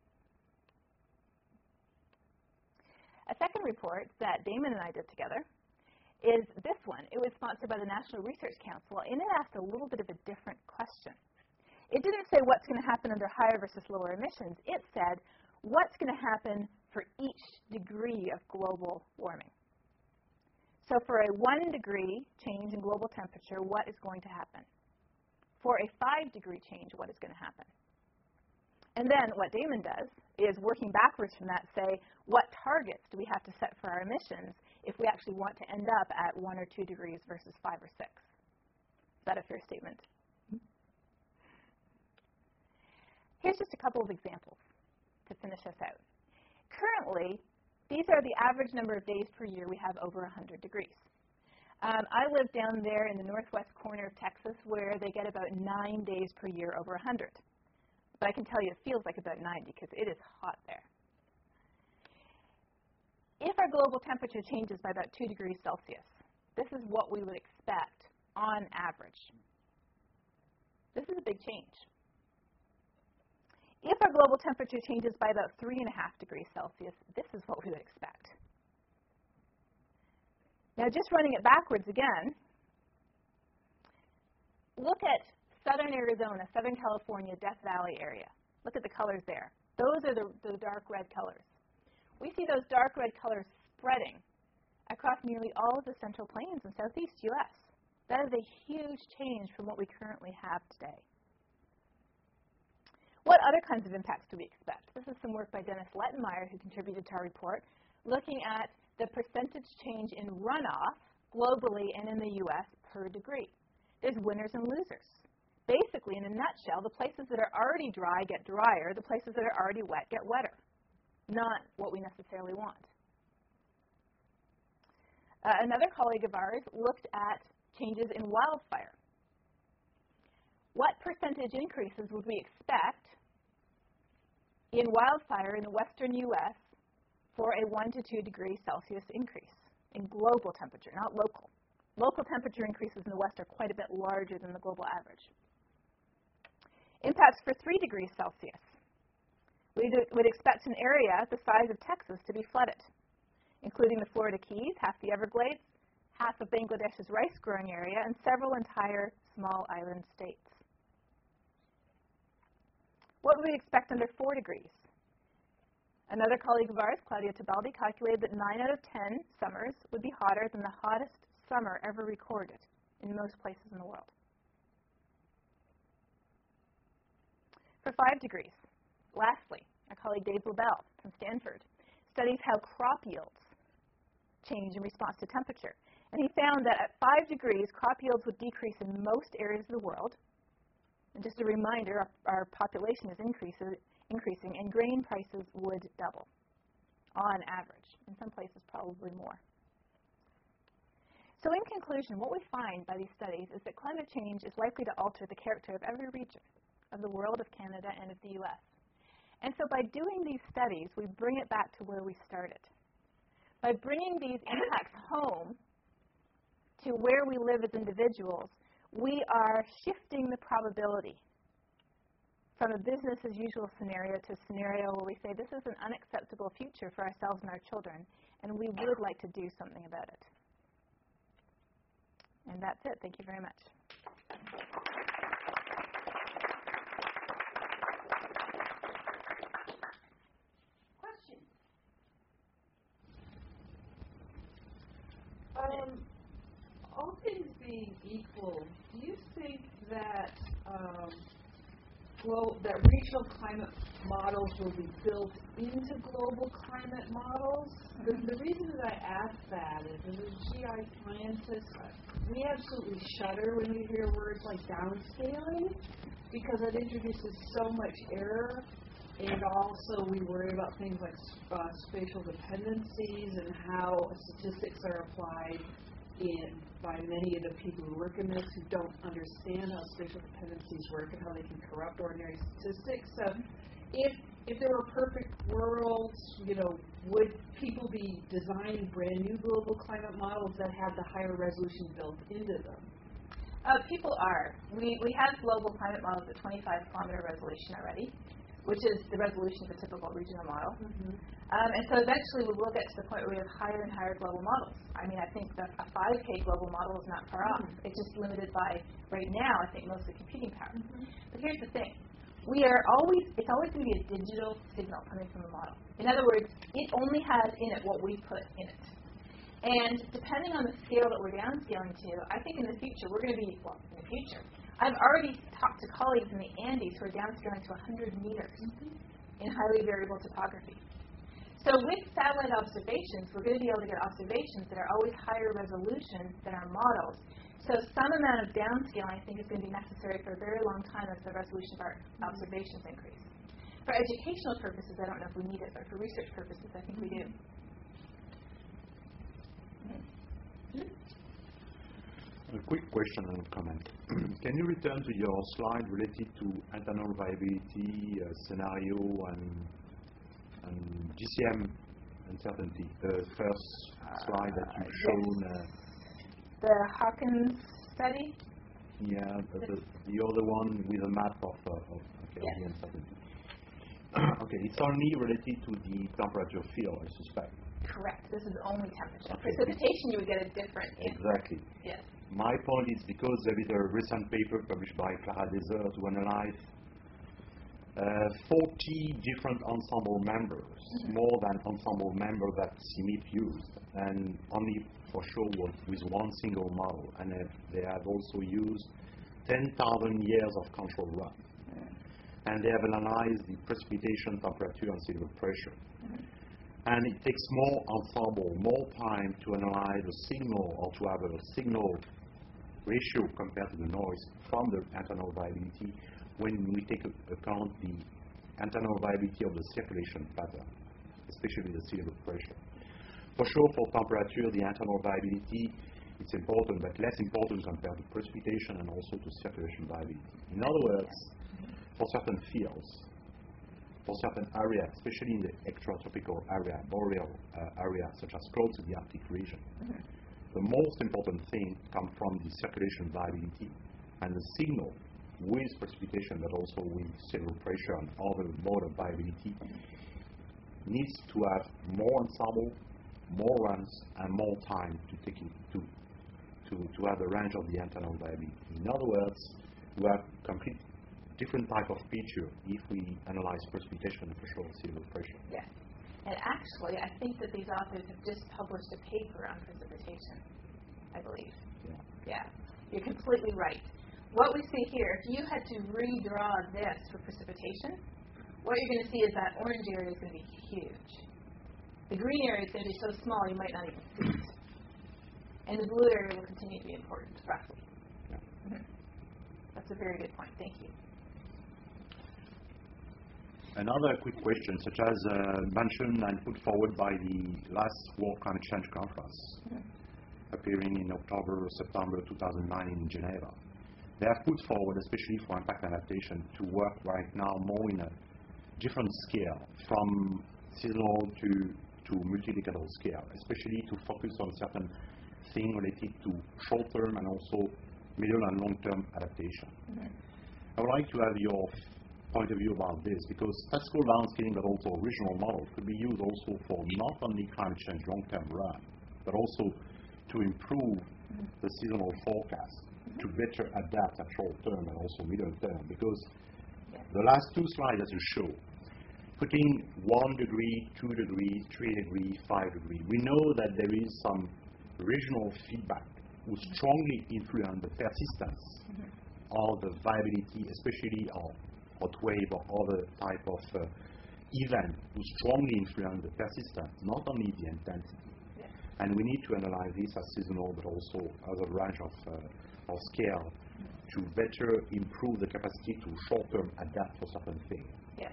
A second report that Damon and I did together is this one. It was sponsored by the National Research Council, and it asked a little bit of a different question. It didn't say what's going to happen under higher versus lower emissions. It said what's going to happen for each degree of global warming. So for a one degree change in global temperature, what is going to happen? For a five degree change, what is going to happen? And then what Damon does is working backwards from that say, what targets do we have to set for our emissions if we actually want to end up at one or two degrees versus five or six? Is that a fair statement? Here's just a couple of examples to finish us out. Currently, these are the average number of days per year we have over one hundred degrees. Um, I live down there in the northwest corner of Texas where they get about nine days per year over one hundred. But I can tell you it feels like about ninety because it is hot there. If our global temperature changes by about two degrees Celsius, this is what we would expect on average. This is a big change. If our global temperature changes by about three and a half degrees Celsius, this is what we would expect. Now, just running it backwards again, look at southern Arizona, southern California, Death Valley area. Look at the colors there. Those are the, the dark red colors. We see those dark red colors spreading across nearly all of the Central Plains and Southeast U S. That is a huge change from what we currently have today. What other kinds of impacts do we expect? This is some work by Dennis Lettenmeyer, who contributed to our report, looking at the percentage change in runoff globally and in the U S per degree. There's winners and losers. Basically, in a nutshell, the places that are already dry get drier, the places that are already wet get wetter. Not what we necessarily want. Uh, another colleague of ours looked at changes in wildfire. what percentage increases would we expect in wildfire in the western U S for a one to two degrees Celsius increase in global temperature, not local. Local temperature increases in the west are quite a bit larger than the global average. Impacts for three degrees Celsius. We would expect an area the size of Texas to be flooded, including the Florida Keys, half the Everglades, half of Bangladesh's rice-growing area, and several entire small island states. What would we expect under four degrees? Another colleague of ours, Claudia Tebaldi, calculated that nine out of ten summers would be hotter than the hottest summer ever recorded in most places in the world. For five degrees, lastly, our colleague Dave Lebel from Stanford studies how crop yields change in response to temperature. And he found that at five degrees, crop yields would decrease in most areas of the world. And just a reminder, our, our population is increases, increasing, and grain prices would double on average. In some places, probably more. So in conclusion, what we find by these studies is that climate change is likely to alter the character of every region of the world, of Canada, and of the U S. And so by doing these studies, we bring it back to where we started. By bringing these impacts home to where we live as individuals, we are shifting the probability from a business-as-usual scenario to a scenario where we say this is an unacceptable future for ourselves and our children, and we would like to do something about it. And that's it. Thank you very much. Questions? Um, all things being equal, do you think that um, glo- that regional climate models will be built into global climate models? The, the reason that I ask that is, as a G I scientist, we absolutely shudder when we hear words like downscaling, because it introduces so much error, and also we worry about things like uh, spatial dependencies and how statistics are applied in by many of the people who work in this who don't understand how spatial dependencies work and how they can corrupt ordinary statistics. So if if there were perfect worlds, you know, would people be designing brand new global climate models that have the higher resolution built into them? Uh, people are. We, we have global climate models at twenty-five kilometer resolution already, which is the resolution of a typical regional model. Mm-hmm. Um, and so eventually we will get to the point where we have higher and higher global models. I mean, I think that a five K global model is not far mm-hmm. off. It's just limited by, right now, I think, mostly computing power. Mm-hmm. But here's the thing. We are always, it's always going to be a digital signal coming from the model. In other words, it only has in it what we put in it. And depending on the scale that we're downscaling to, I think in the future we're going to be, well, in the future, I've already talked to colleagues in the Andes who are downscaling to one hundred meters mm-hmm. in highly variable topography. So with satellite observations, we're going to be able to get observations that are always higher resolution than our models. So some amount of downscaling, I think, is going to be necessary for a very long time as the resolution of our mm-hmm. observations increase. For educational purposes, I don't know if we need it, but for research purposes, I think we do. A quick question and comment. Can you return to your slide related to internal viability uh, scenario and, and G C M uncertainty? The first slide that you've shown. Uh, the Hawkins study? Yeah, the, the, the other one with a map of, uh, of okay, yes. the uncertainty. Okay, it's only related to the temperature field, I suspect. Correct. This is only temperature. Okay. Precipitation, you would get a different. Exactly. Yes. My point is because there is a recent paper published by Clara Deser to analyze uh, forty different ensemble members, mm-hmm. more than ensemble members that C M I P used, and only for sure was with one single model. And uh, they have also used ten thousand years of control run. Mm-hmm. And they have analyzed the precipitation, temperature, and sea level pressure. Mm-hmm. And it takes more ensemble, more time to analyze a signal or to have a signal ratio compared to the noise from the internal viability when we take account the internal viability of the circulation pattern, especially the sea level pressure. For sure, for temperature, the internal viability it's important, but less important compared to precipitation and also to circulation viability. In other words, for certain fields, for certain areas, especially in the extratropical area, boreal uh, area, such as close to the Arctic region, mm-hmm. the most important thing comes from the circulation viability and the signal with precipitation, but also with civil pressure and other mode of viability, needs to have more ensemble, more runs, and more time to take it to to to have the range of the internal viability. In other words, we have complete different type of picture if we analyze precipitation and for sure civil pressure. Yes. And actually, I think that these authors have just published a paper on precipitation, I believe. Yeah. Yeah. You're completely right. What we see here, if you had to redraw this for precipitation, what you're going to see is that orange area is going to be huge. The green area is going to be so small you might not even see it. And the blue area will continue to be important, roughly. Yeah. Mm-hmm. That's a very good point. Thank you. Another quick question, such as uh, mentioned and put forward by the last World Climate Change Conference, mm-hmm. appearing in October or September two thousand nine in Geneva. They have put forward, especially for impact adaptation, to work right now more in a different scale, from seasonal to, to multi-decadal scale, especially to focus on certain things related to short-term and also medium and long-term adaptation. Mm-hmm. I would like to have your point of view about this, because statistical downscaling but also regional models could be used also for not only climate change long-term run, but also to improve mm-hmm. the seasonal forecast, mm-hmm. to better adapt at short-term and also middle-term, because yeah. the last two slides as you show, putting one degree, two degrees, three degrees, five degrees, we know that there is some regional feedback who strongly influence the persistence mm-hmm. of the viability, especially of hot wave or other type of uh, event, who strongly influence the persistence, not only the intensity. Yeah. And we need to analyze this as seasonal, but also as a range of, uh, of scale mm-hmm. to better improve the capacity to short-term adapt for certain things. Yes.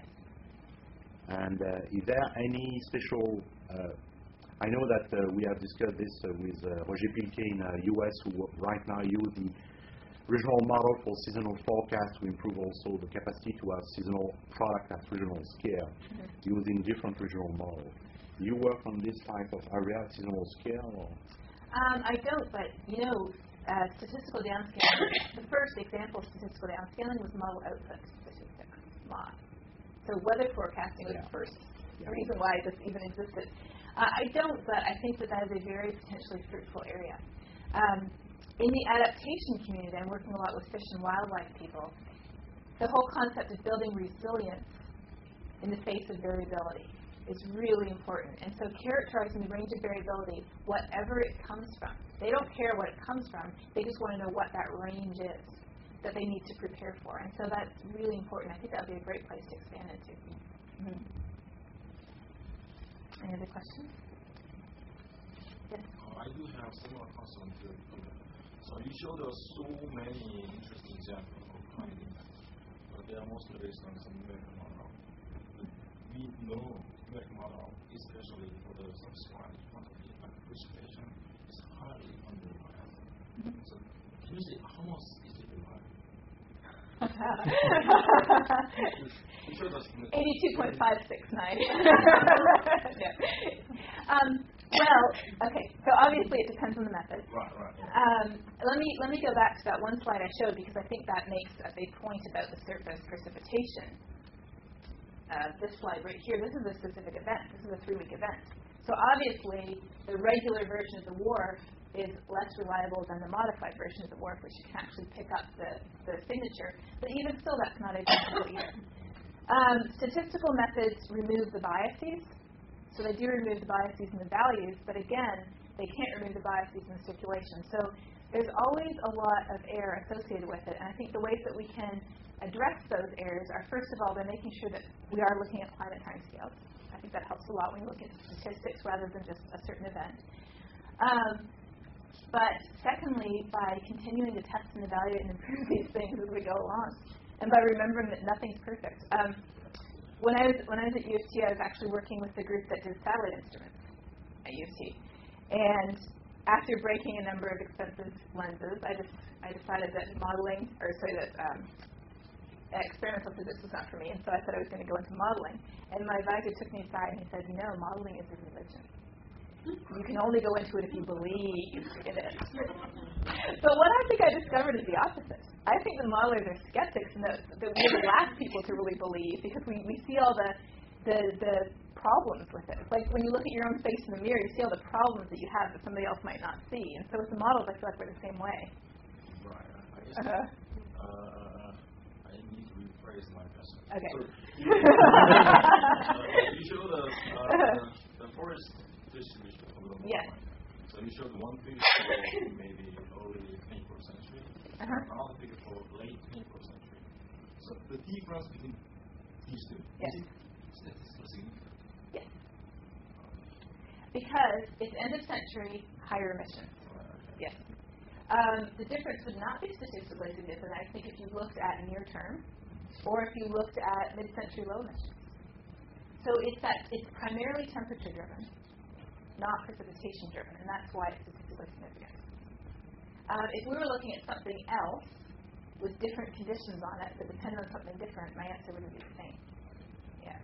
And uh, is there any special uh, I know that uh, we have discussed this uh, with uh, Roger Pilke in the uh, U S, who right now use the regional model for seasonal forecast to improve also the capacity to have seasonal product at regional scale, mm-hmm. using different regional models. Do you work on this type of area at seasonal scale? Or? Um, I don't, but you know, uh, statistical downscaling, the first example of statistical downscaling was model output statistics, M O D. So weather forecasting was yeah. the first yeah. reason why this even existed. Uh, I don't, but I think that that is a very potentially fruitful area. Um, in the adaptation community, I'm working a lot with fish and wildlife people. The whole concept of building resilience in the face of variability is really important. And so characterizing the range of variability, whatever it comes from. They don't care what it comes from. They just want to know what that range is that they need to prepare for. And so that's really important. I think that would be a great place to expand into. Mm-hmm. Any other questions? Yes. Uh, I do have similar concerns to it. So you showed us so many interesting examples of climate impact, but they are mostly based on some numerical model. We know numerical model, especially for the subscribed quantity and precipitation, is highly under-reliable. Mm-hmm. So can you say how much is it reliable? eighty-two point five six nine. No. um, well, okay. So obviously it depends on the method. Right, right. right. Um, let me let me go back to that one slide I showed, because I think that makes a big point about the surface precipitation. Uh, this slide right here. This is a specific event. This is a three-week event. So obviously the regular version of the W R F is less reliable than the modified version of the W R F, which you can actually pick up the, the signature. But even still, that's not identical either. Um, statistical methods remove the biases. So they do remove the biases in the values, but again, they can't remove the biases in the circulation. So there's always a lot of error associated with it. And I think the ways that we can address those errors are, first of all, by making sure that we are looking at climate timescales. I think that helps a lot when you look at statistics rather than just a certain event. Um, But secondly, by continuing to test and evaluate and improve these things as we go along, and by remembering that nothing's perfect. Um, when I was when I was at U of T, I was actually working with the group that did satellite instruments at U of T, and after breaking a number of expensive lenses, I just I decided that modeling, or sorry, that um, experimental physics was not for me, and so I said I was going to go into modeling. And my advisor took me aside and he said, no, modeling is a religion. You can only go into it if you believe in it. So what I think I discovered is the opposite. I think the modelers are skeptics, and that, that we would lack people to really believe, because we, we see all the, the the problems with it. It's like when you look at your own face in the mirror, you see all the problems that you have that somebody else might not see. And so with the models, I feel like we're the same way. Right. I guess Uh-huh. uh, I need to rephrase my question. Okay. So, uh, you showed us uh, the, the forest distribution of the model. Yes. So you showed one figure for maybe early twenty-first century, Uh-huh. another figure for late twenty-first century. So the difference between these two, Yes. is it statistically significant? Yes. Because it's end of century, higher emissions. Right, okay. Yes. Um, the difference would not be statistically significant, I think, if you looked at near term, or if you looked at mid-century low emissions. So it's that it's primarily temperature driven, not precipitation driven, and that's why it's statistically significant. Um, if we were looking at something else with different conditions on it that depended on something different, my answer would be the same. Yeah.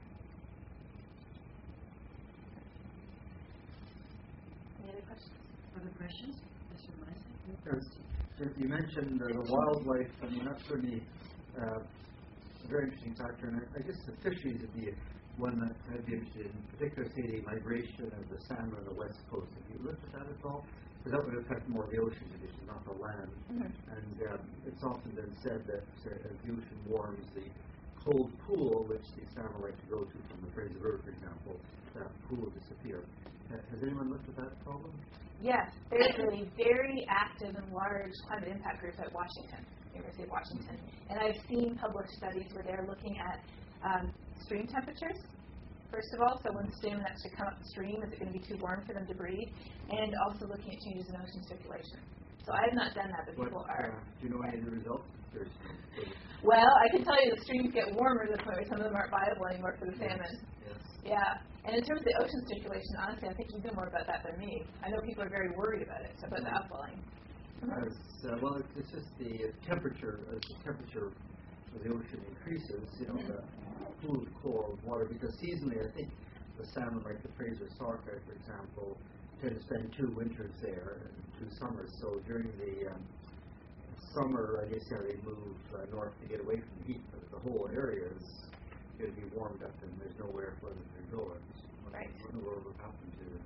Any other questions? Other questions? Mister Meisen? Yes. As you mentioned uh, the wildlife, I mean, that's certainly uh, a very interesting factor. And I, I guess the fisheries would be one that I'd be interested in, particularly, say, the migration of the salmon on the west coast. Have you looked at that at all? Because that would affect more the ocean conditions, not the land. Mm-hmm. And um, it's often been said that uh, as the ocean warms, the cold pool, which the salmon like to go to from the Fraser River, for example, that pool will disappear. Uh, has anyone looked at that problem? Yes, there's a very active and large climate impact group at Washington, University of Washington. And I've seen published studies where they're looking at um, stream temperatures, first of all, so when the salmon actually come upstream, is it going to be too warm for them to breed? And also looking at changes in ocean circulation. So I have not done that, but What, people uh, are. do you know any of the results? There's, Well, I can tell you the streams get warmer to the point where some of them aren't viable anymore for the salmon. yes. Yeah, and in terms of the ocean circulation, honestly, I think you know more about that than me. I know people are very worried about it, about the upwelling. As, uh, well, it's, it's just the uh, temperature, as the temperature of the ocean increases, you know, the cool cold water, because seasonally, I think the salmon, like the Fraser sockeye, for example, tend to spend two winters there and two summers. So during the um, summer, I guess, yeah, they move uh, north to get away from the heat, but the whole area is going to be warmed up and there's nowhere for them to go. I just wonder Right. what in the world would happen to them.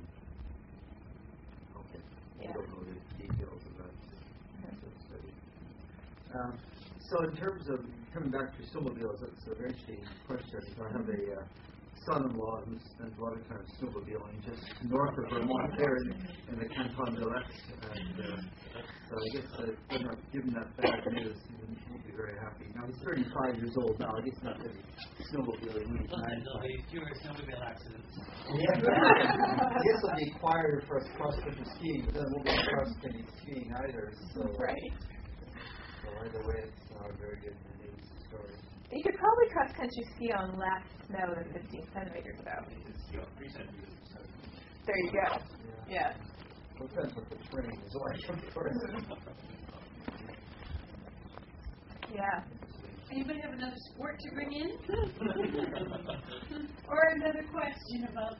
Okay. Yeah. I don't know the details of that that study. Um, so in terms of coming back to snowmobiles, that's a very interesting question. So I have a uh, son-in-law who spends a lot of time snowmobiling just north of Vermont there in, in the Canton de l'Est. And uh, so I guess uh, I'm not given that bad news. He wouldn't won't be very happy. Now he's thirty-five years old now. I guess not that he's snowmobiling when he's nine. There'll be fewer snowmobile accidents. Yeah. I guess it'll be quieter for us cross-country skiing, but then it won't be cross-country skiing either. So, uh, Right. so either way, it's not a very good news story. You could probably cross-country ski on less snow than fifteen centimeters, though. There you go. Yeah. Well, depends what the terrain is like, of course. Yeah. Anybody have another sport to bring in? Or another question about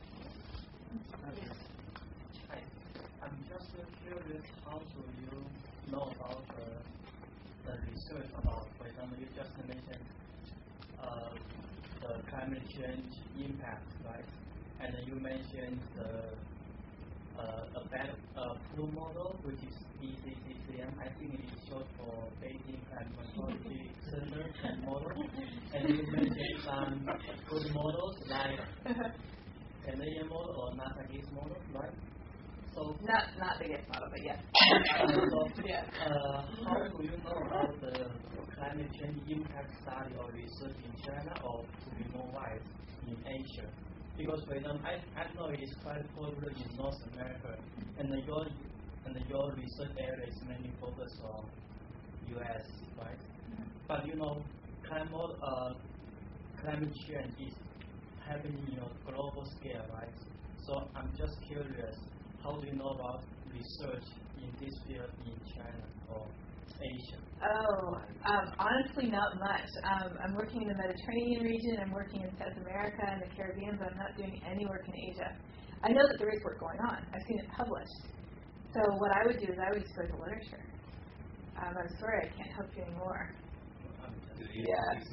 Hi. I'm just curious, how do you know about uh, the research about, for example, you just mentioned uh, the climate change impact, right? And then you mentioned the uh, a better uh, pool model, which is B C C C M. I think it is short for Beijing Climatology Center model. And you mentioned some good models like Canadian model or NASA-GIS model, right? So, Not not the GIS model, but yes. uh, so Yeah. uh, how do you know about the climate change impact study or research in China, or to be more wise, in Asia? Because, for example, I, I know it is quite popular in North America, and the, your and the, your research area is mainly focused on U S, right? But you know, climate uh, climate change is happening in a global scale, right? So I'm just curious, how do you know about research in this field in China or Asia? Oh, um, honestly, not much. Um, I'm working in the Mediterranean region. I'm working in South America and the Caribbean, but I'm not doing any work in Asia. I know that there is work going on. I've seen it published. So what I would do is I would just go to the literature. Um, I'm sorry, I can't help you anymore. Yeah.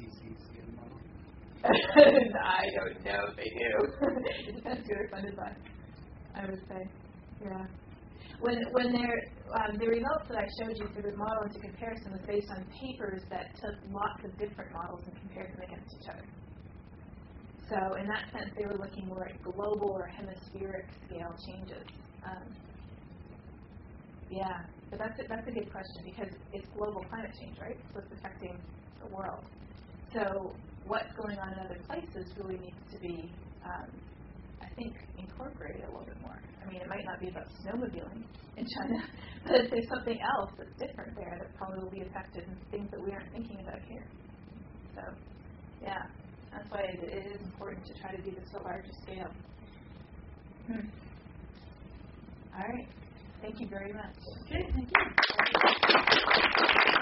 I don't know if they do. It depends who they're funded by, I would say. Yeah. When when they're, um, the results that I showed you for the model into comparison was based on papers that took lots of different models and compared them against each other. So in that sense, they were looking more at global or hemispheric scale changes. Um, yeah, but that's a, that's a good question because it's global climate change, right? So it's affecting the world. So what's going on in other places really needs to be, um, I think, incorporated a little bit more. I mean, it might not be about snowmobiling in China, but if there's something else that's different there that probably will be affected and things that we aren't thinking about here. So, yeah, that's why it, it is important to try to do this at a larger scale. Hmm. All right. Thank you very much. Okay, thank you.